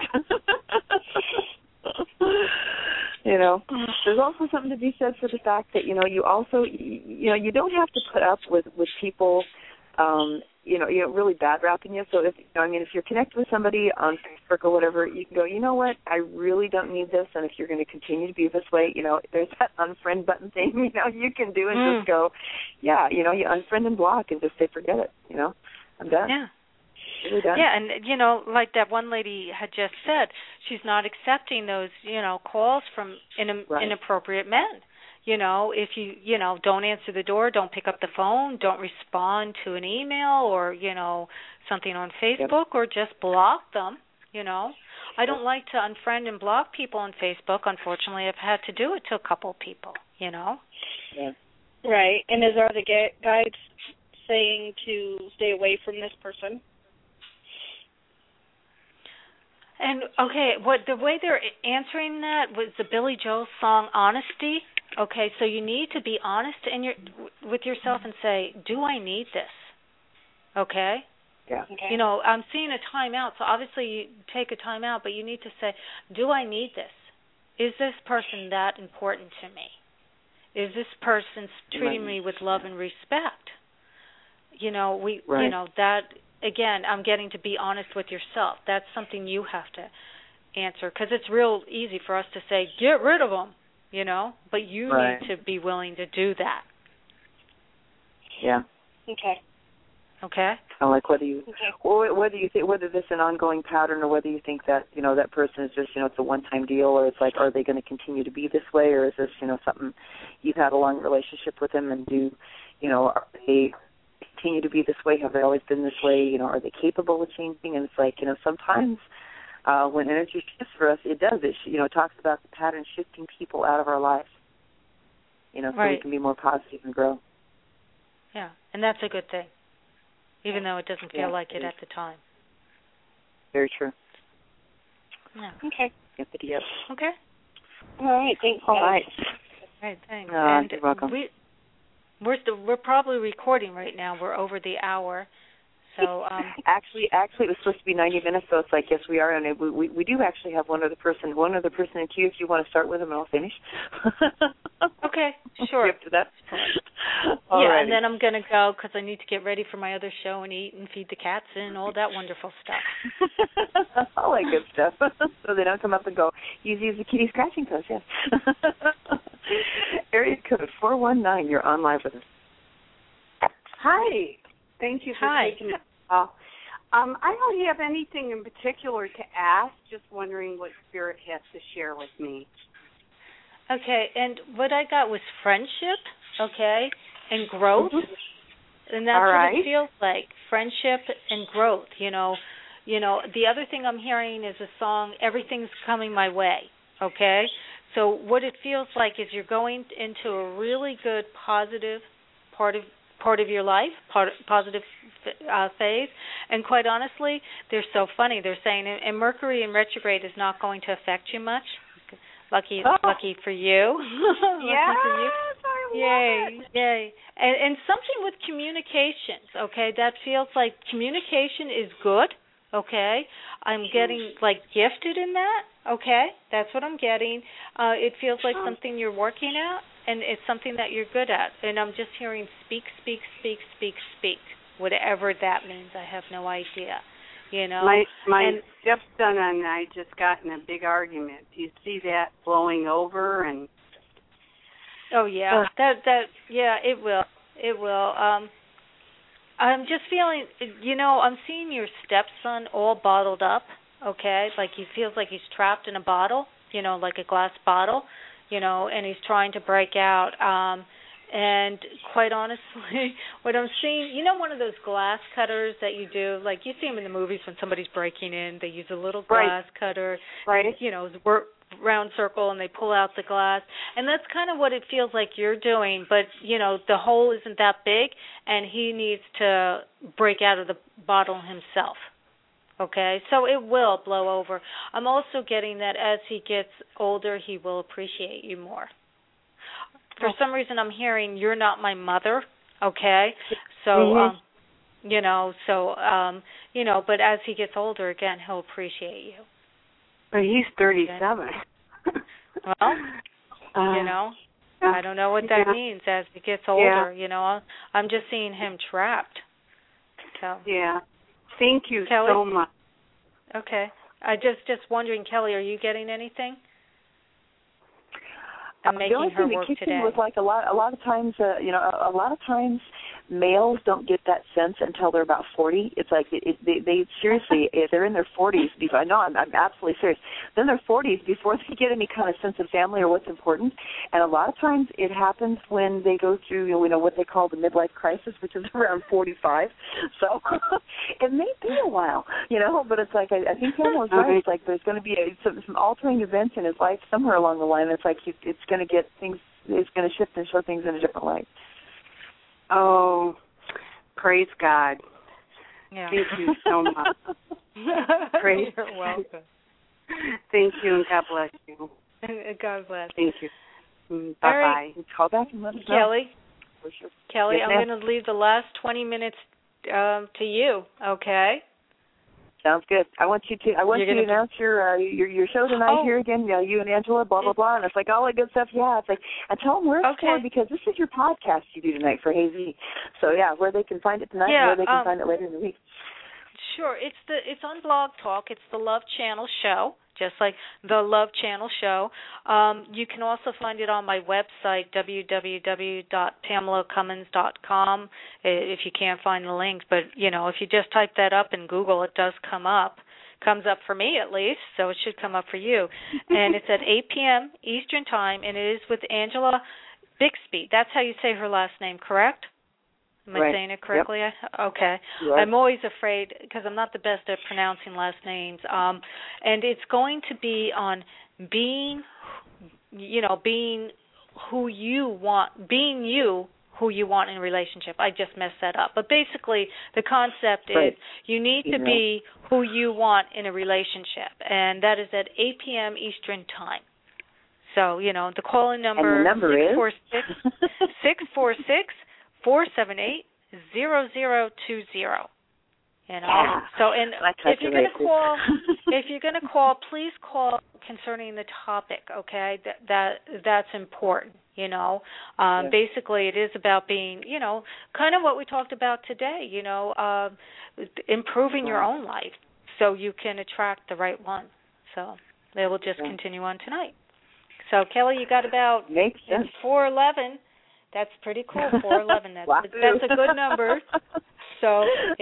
There's also something to be said for the fact that, you also, you don't have to put up with people, really bad rapping you. So if you're connected with somebody on Facebook or whatever, you can go, you know what, I really don't need this, and if you're going to continue to be this way, there's that unfriend button thing, you can do and just go, you unfriend and block and just say, forget it, I'm done. Yeah. Really done. Yeah, and, like that one lady had just said, she's not accepting those, calls from inappropriate men. If you, don't answer the door, don't pick up the phone, don't respond to an email or, something on Facebook, or just block them, I don't like to unfriend and block people on Facebook. Unfortunately, I've had to do it to a couple of people, Yeah. Right. And are the guides saying to stay away from this person? And, okay, the way they're answering that was the Billy Joel song, Honesty. Okay, so you need to be honest with yourself and say, do I need this? Okay? Yeah. Okay. I'm seeing a timeout, so obviously you take a timeout, but you need to say, do I need this? Is this person that important to me? is this person treating me with love and respect? You know, you know, that, again, I'm getting to be honest with yourself. That's something you have to answer, because it's real easy for us to say, get rid of them, you know, but you need to be willing to do that. Yeah. Okay. Okay. Kind of like whether you think whether this is an ongoing pattern, or whether you think that, you know, that person is just, you know, it's a one-time deal, or it's like, are they going to continue to be this way, or is this, you know, something you've had a long relationship with them, and do, you know, are they continue to be this way? Have they always been this way? You know, are they capable of changing? And it's like, you know, sometimes when energy shifts for us, it does. It, you know, it talks about the pattern shifting people out of our lives, you know, so we can be more positive and grow. Yeah, and that's a good thing, even though it doesn't feel like it at the time. Very true. Yeah. Okay. Yep, it is. Okay. All right. Thanks. All right. All right. Thanks. And you're welcome. We're probably recording right now. We're over the hour. So actually, it was supposed to be 90 minutes. So it's like, yes, we are, and we do actually have one other person in queue. If you want to start with them, and I'll finish. Okay, sure. After that. Yeah, and then I'm going to go because I need to get ready for my other show and eat and feed the cats and all that wonderful stuff. All that good stuff. So they don't come up and go, use the kitty scratching post, yes. Area code 419, you're on live with us. Hi. Thank you for taking the call. I don't have anything in particular to ask, just wondering what Spirit has to share with me. Okay, and what I got was friendship, okay, and growth, and that's what it feels like, friendship and growth, you know. The other thing I'm hearing is a song, Everything's Coming My Way, okay? So what it feels like is you're going into a really good, positive part of your life, positive phase, and quite honestly, they're so funny. They're saying, and Mercury in retrograde is not going to affect you much. Lucky for you. Yes, Yay. And something with communications, okay? That feels like communication is good, okay? I'm getting, like, gifted in that, okay? That's what I'm getting. It feels like something you're working at, and it's something that you're good at. And I'm just hearing speak, whatever that means. I have no idea. You know, my stepson and I just got in a big argument. Do you see that blowing over? And oh yeah, it will. I'm just feeling, you know, I'm seeing your stepson all bottled up. Okay, like he feels like he's trapped in a bottle. You know, like a glass bottle. You know, and he's trying to break out. And quite honestly, what I'm seeing, you know, one of those glass cutters that you do, like you see them in the movies when somebody's breaking in, they use a little glass cutter, you know, round circle, and they pull out the glass. And that's kind of what it feels like you're doing, but, you know, the hole isn't that big, and he needs to break out of the bottle himself. Okay, so it will blow over. I'm also getting that as he gets older, he will appreciate you more. For some reason, I'm hearing you're not my mother, okay? So, you know, but as he gets older, again, he'll appreciate you. But he's 37. Well, you know, I don't know what that means as he gets older. You know, I'm just seeing him trapped. So. Yeah. Thank you, Kelly? So much. Okay. I just wondering, Kelly, are you getting anything? I'm making her work today. The only thing that kicked in was like a lot of times, a lot of times males don't get that sense until they're about 40. It's like they seriously, if they're in their 40s, I know I'm absolutely serious. Then their 40s before they get any kind of sense of family or what's important. And a lot of times it happens when they go through, you know, what they call the midlife crisis, which is around 45. So it may be a while, you know, but it's like I think Pamela's right. It's like there's going to be some altering events in his life somewhere along the line. It's like it's going to get things. It's going to shift and show things in a different light. Oh, praise God. Yeah. Thank you so much. Praise. You're welcome. Thank you, and God bless you. God bless. Thank you. Bye-bye. Right. Call back and let us know. Kelly, sure. Kelly, yes, I'm going to leave the last 20 minutes to you, okay? Sounds good. I want you to announce your show tonight here again. You and Angela, blah blah blah, and it's like all that good stuff. Yeah, it's like, and tell them where it's for, because this is your podcast you do tonight for Hazy. So where they can find it tonight, and where they can find it later in the week. Sure, it's on Blog Talk. It's the Love Channel Show, just like the Love Channel Show. You can also find it on my website, www.PamelaCummins.com, if you can't find the link. But, if you just type that up in Google, it does come up. Comes up for me, at least, so it should come up for you. And it's at 8 p.m. Eastern Time, and it is with Angela Bixby. That's how you say her last name, correct? Am I saying it correctly? Yep. Okay. I'm always afraid because I'm not the best at pronouncing last names. And it's going to be on being who you want, being you who you want in a relationship. I just messed that up. But basically, the concept is you need to be who you want in a relationship, and that is at 8 p.m. Eastern Time. So, the call-in number, and the number is 646-478-0020. So, and if you're going to call, please call concerning the topic. Okay, that's important. Basically, it is about being, kind of what we talked about today. Improving your own life so you can attract the right one. So they will just continue on tonight. So Kelly, you got about 4:11. That's pretty cool. 4:11. That's a good number. So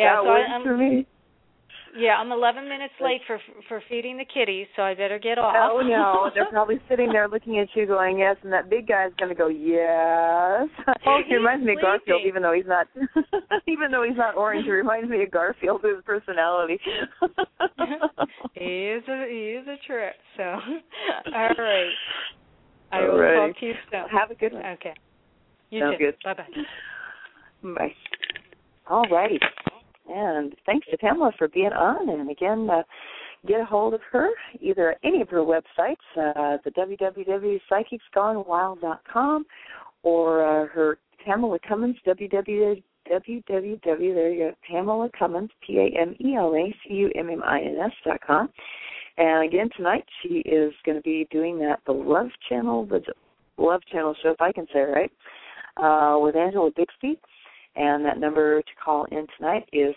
I'm 11 minutes late for feeding the kitties, so I better get off. Oh no, they're probably sitting there looking at you, going yes, and that big guy's going to go yes. He reminds me of Garfield, even though he's not. Even though he's not orange, he reminds me of Garfield, his personality. He is a trip. So, all right. I will talk to you soon. Have a good one. Okay. You Sounds too. good. Bye-bye. Bye. All righty. And thanks to Pamela for being on. And again, get a hold of her either at any of her websites, the www.psychicsgonewild.com, or her Pamela Cummins, www. There you go, Pamela Cummins, PamelaCummins.com. And again, tonight she is going to be doing the Love Channel show, if I can say it right, with Angela Bixby. And that number to call in tonight is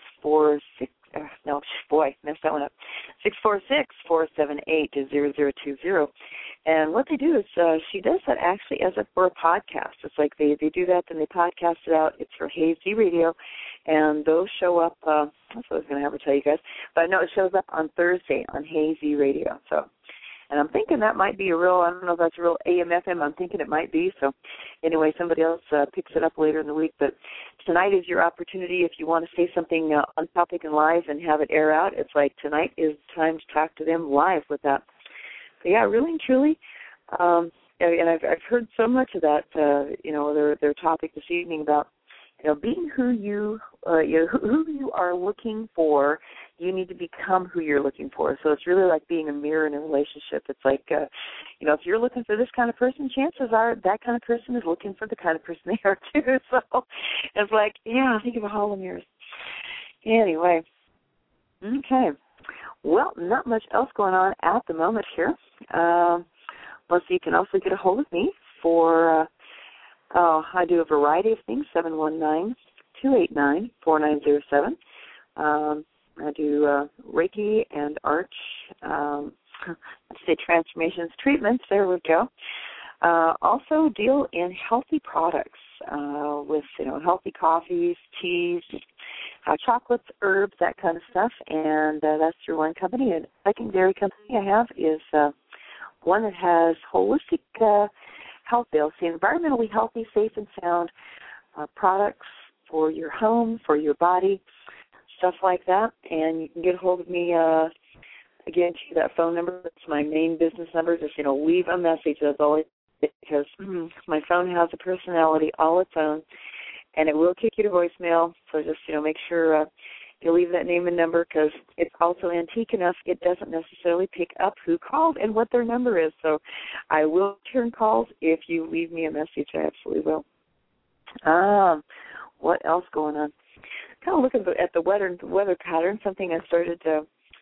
646-478-0020. And what they do is she does that actually for a podcast. It's like they do that, then they podcast it out. It's for Hazy Radio, and those show up, that's what I was going to have her tell you guys, but I know it shows up on Thursday on Hazy Radio. So, and I'm thinking that might be I don't know if that's a real AM/FM. I'm thinking it might be. So anyway, somebody else picks it up later in the week. But tonight is your opportunity if you want to say something on topic and live and have it air out. It's like tonight is time to talk to them live with that. But yeah, really and truly. And I've heard so much of that, their topic this evening about, being who you are looking for. You need to become who you're looking for. So it's really like being a mirror in a relationship. It's like, if you're looking for this kind of person, chances are that kind of person is looking for the kind of person they are too. So it's like, think of a hall of mirrors. Anyway, okay. Well, not much else going on at the moment here. Plus, you can also get a hold of me for, I do a variety of things, 719-289-4907. I do Reiki and Arch, transformations, treatments, there we go. Also deal in healthy products with, healthy coffees, teas, chocolates, herbs, that kind of stuff. And that's through one company. And the secondary company I have is one that has holistic health. They'll see environmentally healthy, safe, and sound products for your home, for your body, stuff like that. And you can get a hold of me, again, to that phone number. It's my main business number. Just, leave a message. That's all because my phone has a personality all its own, and it will kick you to voicemail. So just, make sure you leave that name and number, because it's also antique enough. It doesn't necessarily pick up who called and what their number is. So I will return calls if you leave me a message. I absolutely will. What else going on? Kind of looking at the weather pattern, something I started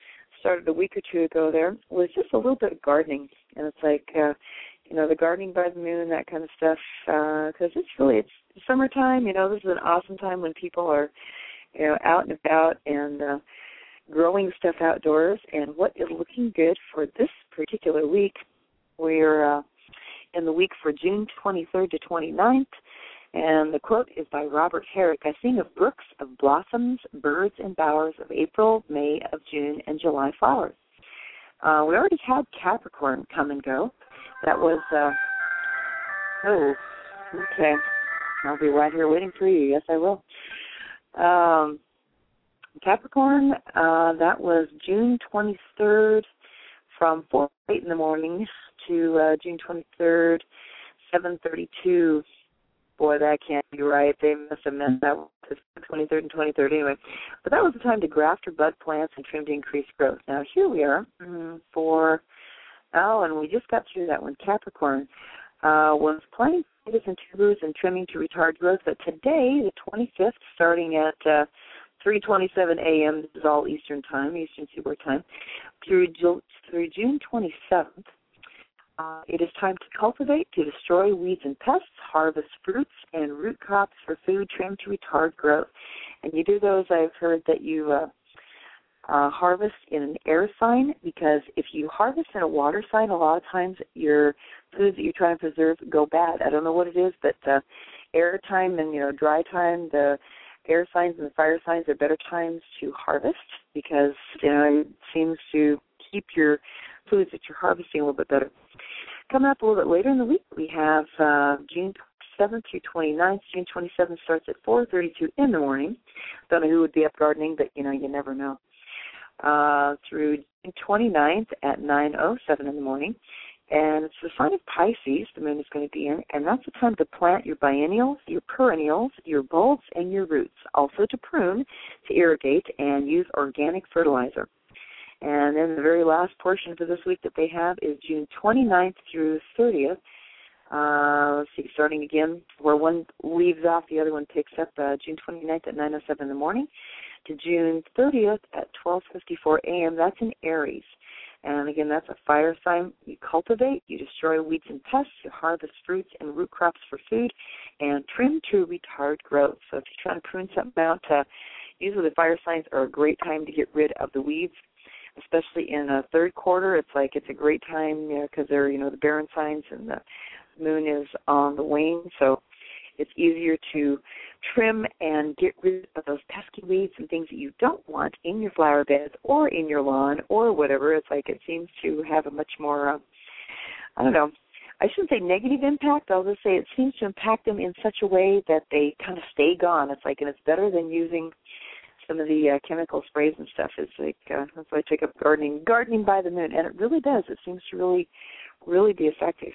started a week or two ago there was just a little bit of gardening. And it's like, the gardening by the moon, that kind of stuff, because it's summertime. This is an awesome time when people are, out and about and growing stuff outdoors. And what is looking good for this particular week, we're in the week for June 23rd to 29th. And the quote is by Robert Herrick. I sing of brooks, of blossoms, birds and bowers, of April, May, of June, and July flowers. We already had Capricorn come and go. That was, okay. I'll be right here waiting for you. Yes, I will. Capricorn, that was June 23rd from 4:08 in the morning to June 23rd, 7:32. Boy, that can't be right. They must have messed that up to 23rd and 23rd anyway. But that was the time to graft or bud plants and trim to increase growth. Now, here we are and we just got through that one. Capricorn was planting potatoes and tubers and trimming to retard growth. But today, the 25th, starting at 3:27 a.m., this is all Eastern time, Eastern Seaboard time, through June 27th, it is time to cultivate, to destroy weeds and pests, harvest fruits and root crops for food, trim to retard growth. And you do those, I've heard that you harvest in an air sign, because if you harvest in a water sign, a lot of times your foods that you're trying to preserve go bad. I don't know what it is, but air time and, dry time, the air signs and the fire signs are better times to harvest because, it seems to keep your foods that you're harvesting a little bit better. Coming up a little bit later in the week, we have June 27th through 29th. June 27th starts at 4:32 in the morning. Don't know who would be up gardening, but, you never know. Through June 29th at 9:07 in the morning. And it's the sign of Pisces the moon is going to be in, and that's the time to plant your biennials, your perennials, your bulbs, and your roots. Also to prune, to irrigate, and use organic fertilizer. And then the very last portion for this week that they have is June 29th through 30th. Let's see, starting again where one leaves off, the other one picks up. June 29th at 9:07 in the morning to June 30th at 12:54 a.m. That's in Aries. And again, that's a fire sign. You cultivate, you destroy weeds and pests, you harvest fruits and root crops for food, and trim to retard growth. So if you're trying to prune something out, usually the fire signs are a great time to get rid of the weeds. Especially in the third quarter, it's a great time because they're, the barren signs and the moon is on the wane. So it's easier to trim and get rid of those pesky weeds and things that you don't want in your flower beds or in your lawn or whatever. It's it seems to have a much more, I shouldn't say negative impact. I'll just say it seems to impact them in such a way that they kind of stay gone. It's and it's better than using some of the chemical sprays and stuff. It's that's why I take up gardening by the moon, and it really does. It seems to really, really be effective.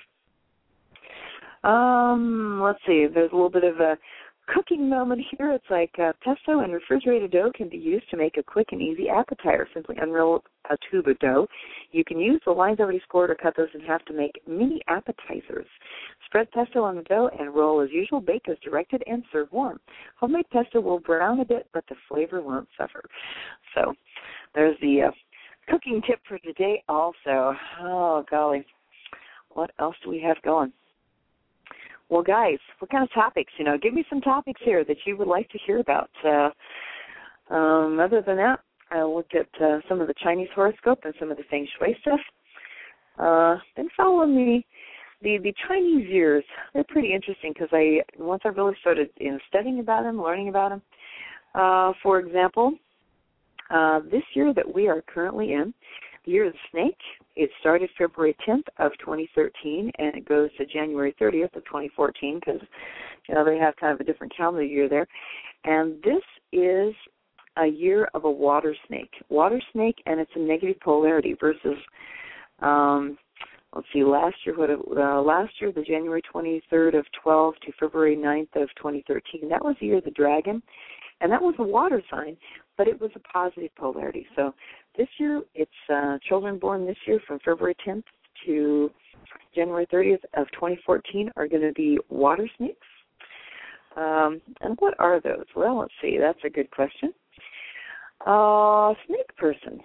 Let's see. There's a little bit of a cooking moment here. It's pesto and refrigerated dough can be used to make a quick and easy appetizer. Simply unroll a tube of dough. You can use the lines already scored or cut those in half to make mini appetizers. Spread pesto on the dough and roll as usual. Bake as directed and serve warm. Homemade pesto will brown a bit, but the flavor won't suffer. So there's the cooking tip for today also. Oh, golly. What else do we have going? Well, guys, what kind of topics? Give me some topics here that you would like to hear about. Other than that, I looked at some of the Chinese horoscope and some of the Feng Shui stuff. Been following the Chinese years. They're pretty interesting because once I really started studying about them, learning about them. For example, this year that we are currently in, the year of the snake, it started February 10th of 2013, and it goes to January 30th of 2014 because, they have kind of a different calendar year there. And this is a year of a water snake. Water snake, and it's a negative polarity versus, let's see, last year, the January 23rd of 12 to February 9th of 2013, that was the year of the dragon, and that was a water sign, but it was a positive polarity. So this year, it's children born this year from February 10th to January 30th of 2014 are going to be water snakes. And what are those? Well, let's see. That's a good question. Snake person.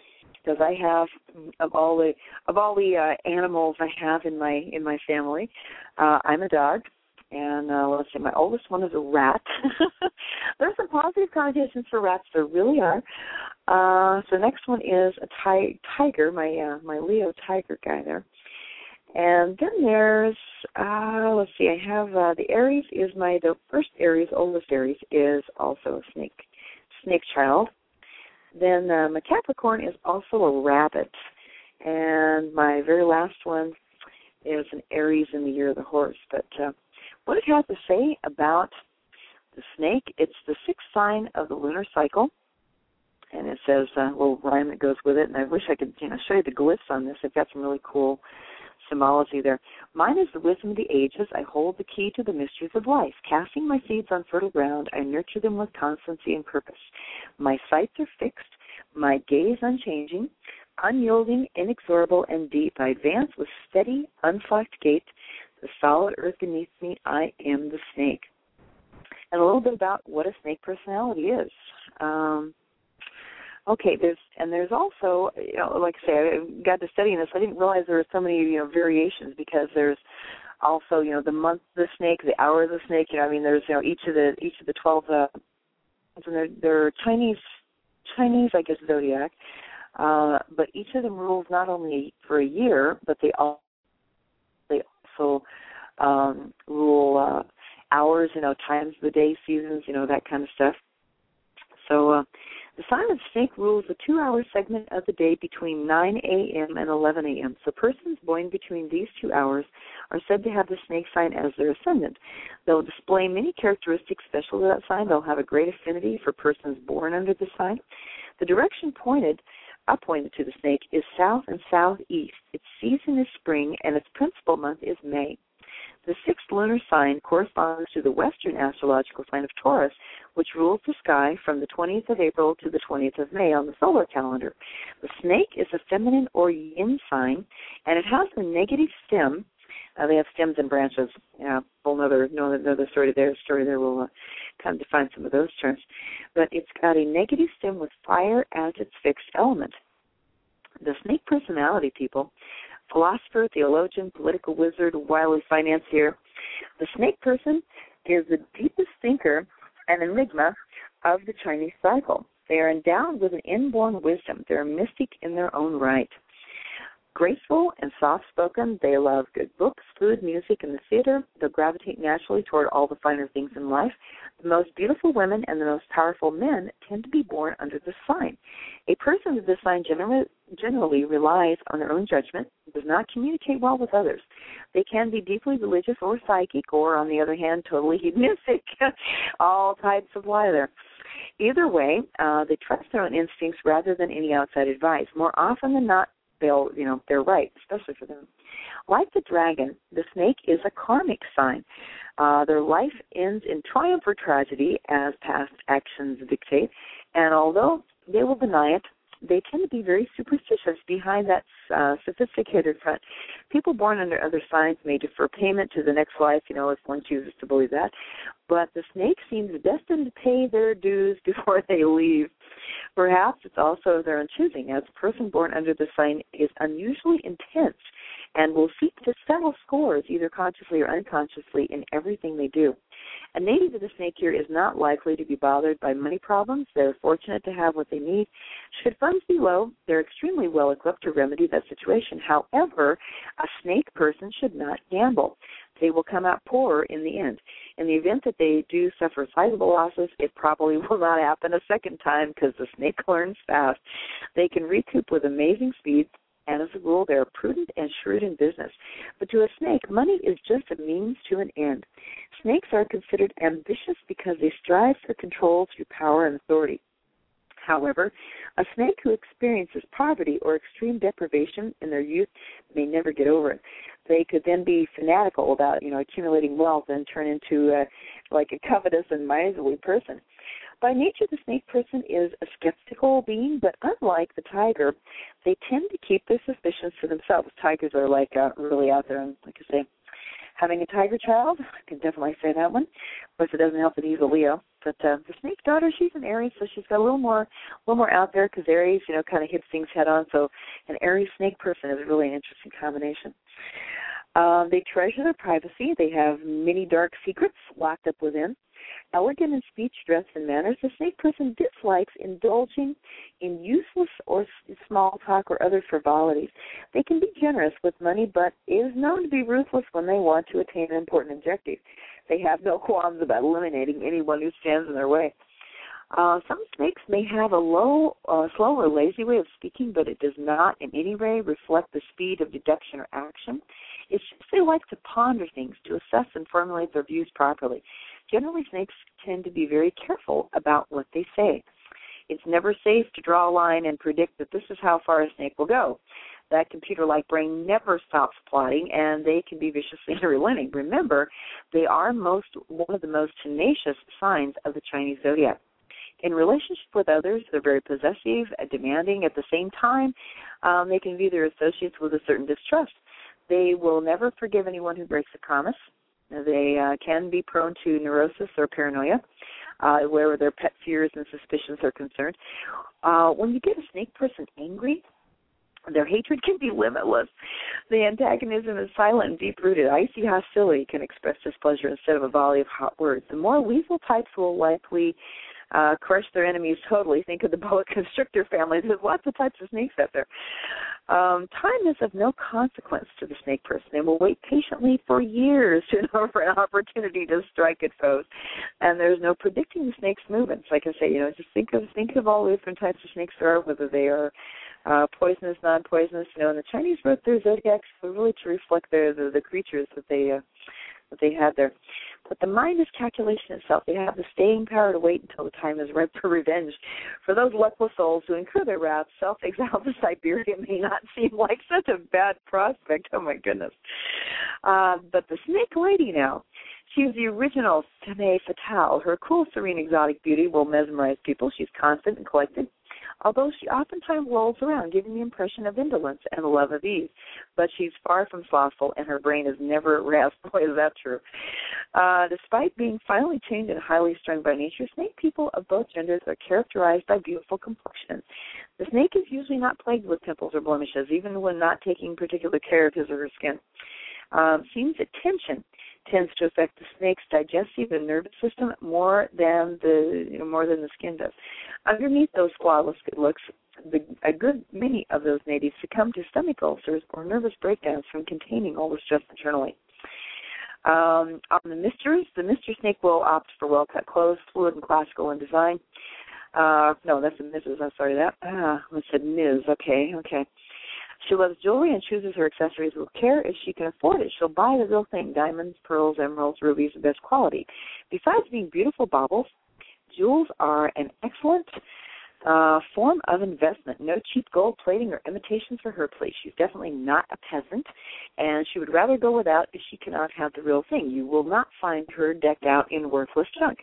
because I have of all the animals I have in my family, I'm a dog. And let's see, my oldest one is a rat. There's some positive connotations for rats. There really are. So the next one is a tiger, my Leo tiger guy there. And then there's, let's see, I have the Aries is the first Aries, oldest Aries, is also a snake child. Then my Capricorn is also a rabbit. And my very last one is an Aries in the year of the horse. But what it has to say about the snake, it's the sixth sign of the lunar cycle, and it says a little rhyme that goes with it, and I wish I could show you the glyphs on this. I've got some really cool symbology there. Mine is the wisdom of the ages. I hold the key to the mysteries of life. Casting my seeds on fertile ground, I nurture them with constancy and purpose. My sights are fixed, my gaze unchanging, unyielding, inexorable, and deep. I advance with steady, unflagged gait. The solid earth beneath me, I am the snake. And a little bit about what a snake personality is. Okay, there's also, like I say, I got to studying this. I didn't realize there were so many, variations, because there's also, the month of the snake, the hour of the snake. There's, each of the 12, and they're Chinese, I guess, zodiac. But each of them rules not only for a year, but they also rule hours, times of the day, seasons, that kind of stuff. So the sign of snake rules the 2-hour segment of the day between 9 a.m. and 11 a.m. So persons born between these 2 hours are said to have the snake sign as their ascendant. They'll display many characteristics special to that sign. They'll have a great affinity for persons born under the sign. The direction appointed to the snake is south and southeast. Its season is spring, and its principal month is May. The sixth lunar sign corresponds to the western astrological sign of Taurus, which rules the sky from the 20th of April to the 20th of May on the solar calendar. The snake is a feminine or yin sign, and it has a negative stem. They have stems and branches. Another story there will kind of define some of those terms. But it's got a negative stem with fire as its fixed element. The snake personality, people, philosopher, theologian, political wizard, wily financier. The snake person is the deepest thinker and enigma of the Chinese cycle. They are endowed with an inborn wisdom. They're a mystic in their own right. Graceful and soft-spoken, they love good books, food, music, and the theater. They'll gravitate naturally toward all the finer things in life. The most beautiful women and the most powerful men tend to be born under this sign. A person of this sign generally relies on their own judgment, does not communicate well with others. They can be deeply religious or psychic, or, on the other hand, totally hedonistic. All types apply there. Either way, they trust their own instincts rather than any outside advice. More often than not, they're right, especially for them. Like the dragon, the snake is a karmic sign. Their life ends in triumph or tragedy as past actions dictate, and although they will deny it, they tend to be very superstitious behind that sophisticated front. People born under other signs may defer payment to the next life, if one chooses to believe that. But the snake seems destined to pay their dues before they leave. Perhaps it's also their own choosing, as a person born under the sign is unusually intense and will seek to settle scores, either consciously or unconsciously, in everything they do. A native of the snake here is not likely to be bothered by money problems. They're fortunate to have what they need. Should funds be low, they're extremely well equipped to remedy that situation. However, a snake person should not gamble. They will come out poorer in the end. In the event that they do suffer sizable losses, it probably will not happen a second time because the snake learns fast. They can recoup with amazing speed, and as a rule, they are prudent and shrewd in business. But to a snake, money is just a means to an end. Snakes are considered ambitious because they strive for control through power and authority. However, a snake who experiences poverty or extreme deprivation in their youth may never get over it. They could then be fanatical about, accumulating wealth and turn into like a covetous and miserly person. By nature, the snake person is a skeptical being, but unlike the tiger, they tend to keep their suspicions to themselves. Tigers are really out there, and like I say, Having a tiger child, I can definitely say that one. Of course, it doesn't help that he's a Leo. But the snake daughter, she's an Aries, so she's got a little more out there because Aries, kind of hits things head on. So an Aries snake person is really an interesting combination. They treasure their privacy. They have many dark secrets locked up within. Elegant in speech, dress, and manners, the snake person dislikes indulging in useless or small talk or other frivolities. They can be generous with money, but is known to be ruthless when they want to attain an important objective. They have no qualms about eliminating anyone who stands in their way. Some snakes may have a slow or lazy way of speaking, but it does not in any way reflect the speed of deduction or action. It's just they like to ponder things, to assess and formulate their views properly. Generally, snakes tend to be very careful about what they say. It's never safe to draw a line and predict that this is how far a snake will go. That computer-like brain never stops plotting, and they can be viciously unrelenting. Remember, they are one of the most tenacious signs of the Chinese zodiac. In relationship with others, they're very possessive, demanding. At the same time, they can view their associates with a certain distrust. They will never forgive anyone who breaks a promise. They can be prone to neurosis or paranoia, where their pet fears and suspicions are concerned. When you get a snake person angry, their hatred can be limitless. The antagonism is silent and deep-rooted. Icy hostility can express displeasure instead of a volley of hot words. The more weasel types will likely crush their enemies totally. Think of the boa constrictor family. There's lots of types of snakes out there. Time is of no consequence to the snake person. They will wait patiently for years for an opportunity to strike at foes. And there's no predicting the snake's movements. Like I say, just think of all the different types of snakes there are, whether they are poisonous, non-poisonous. And the Chinese wrote their zodiacs really to reflect the creatures that they had there. But the mind is calculation itself. They have the staying power to wait until the time is ripe for revenge. For those luckless souls who incur their wrath, self-exile to Siberia may not seem like such a bad prospect. Oh, my goodness. But the snake lady now, she's the original femme fatale. Her cool, serene, exotic beauty will mesmerize people. She's constant and collected, although she oftentimes lolls around, giving the impression of indolence and the love of ease. But she's far from slothful, and her brain is never at rest. Boy, is that true. Despite being finely tuned and highly strung by nature, snake people of both genders are characterized by beautiful complexion. The snake is usually not plagued with pimples or blemishes, even when not taking particular care of his or her skin. Seems that tension tends to affect the snake's digestive and nervous system more than the skin does. Underneath those flawless good looks, a good many of those natives succumb to stomach ulcers or nervous breakdowns from containing all the stress internally. On the Mr. Snake will opt for well-cut clothes, fluid and classical in design. No, that's a Mrs. I'm sorry, I said Ms. Okay. She loves jewelry and chooses her accessories with care. If she can afford it, she'll buy the real thing, diamonds, pearls, emeralds, rubies, the best quality. Besides being beautiful baubles, jewels are an excellent form of investment. No cheap gold plating or imitations for her, please. She's definitely not a peasant, and she would rather go without if she cannot have the real thing. You will not find her decked out in worthless junk.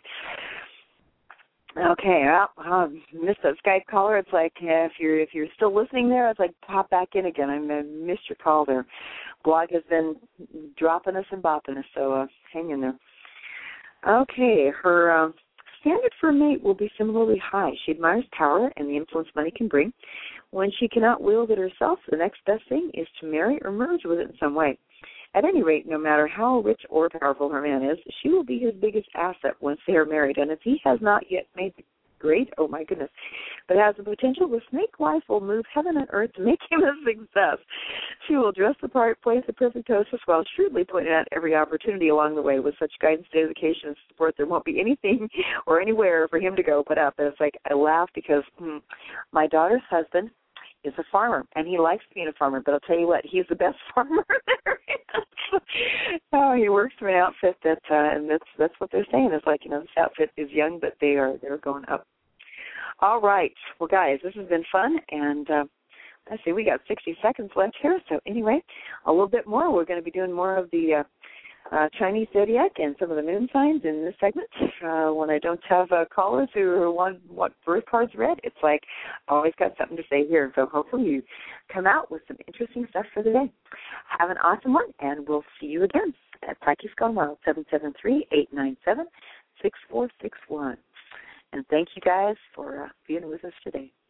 Okay, missed that Skype caller. It's like if you're still listening there, it's like pop back in again. I missed your call there. Blog has been dropping us and bopping us, so hang in there. Okay, her standard for a mate will be similarly high. She admires power and the influence money can bring. When she cannot wield it herself, the next best thing is to marry or merge with it in some way. At any rate, no matter how rich or powerful her man is, she will be his biggest asset once they are married. And if he has not yet made the grade, oh my goodness, but has the potential, the snake wife will move heaven and earth to make him a success. She will dress the part, place the perfect hostess while shrewdly pointing out every opportunity along the way. With such guidance, dedication, and support, there won't be anything or anywhere for him to go but up. And it's like, I laugh because my daughter's husband is a farmer, and he likes being a farmer, but I'll tell you what, he's the best farmer there is. Oh, he works for an outfit and that's what they're saying. It's like, this outfit is young, but they're going up. All right. Well, guys, this has been fun, and let's see, we got 60 seconds left here. So anyway, a little bit more. We're going to be doing more of the Chinese zodiac and some of the moon signs in this segment. When I don't have callers who want birth cards read, it's like I always got something to say here. So hopefully you come out with some interesting stuff for the day. Have an awesome one, and we'll see you again at Practice Gone Wild, 773-897-6461. And thank you guys for being with us today.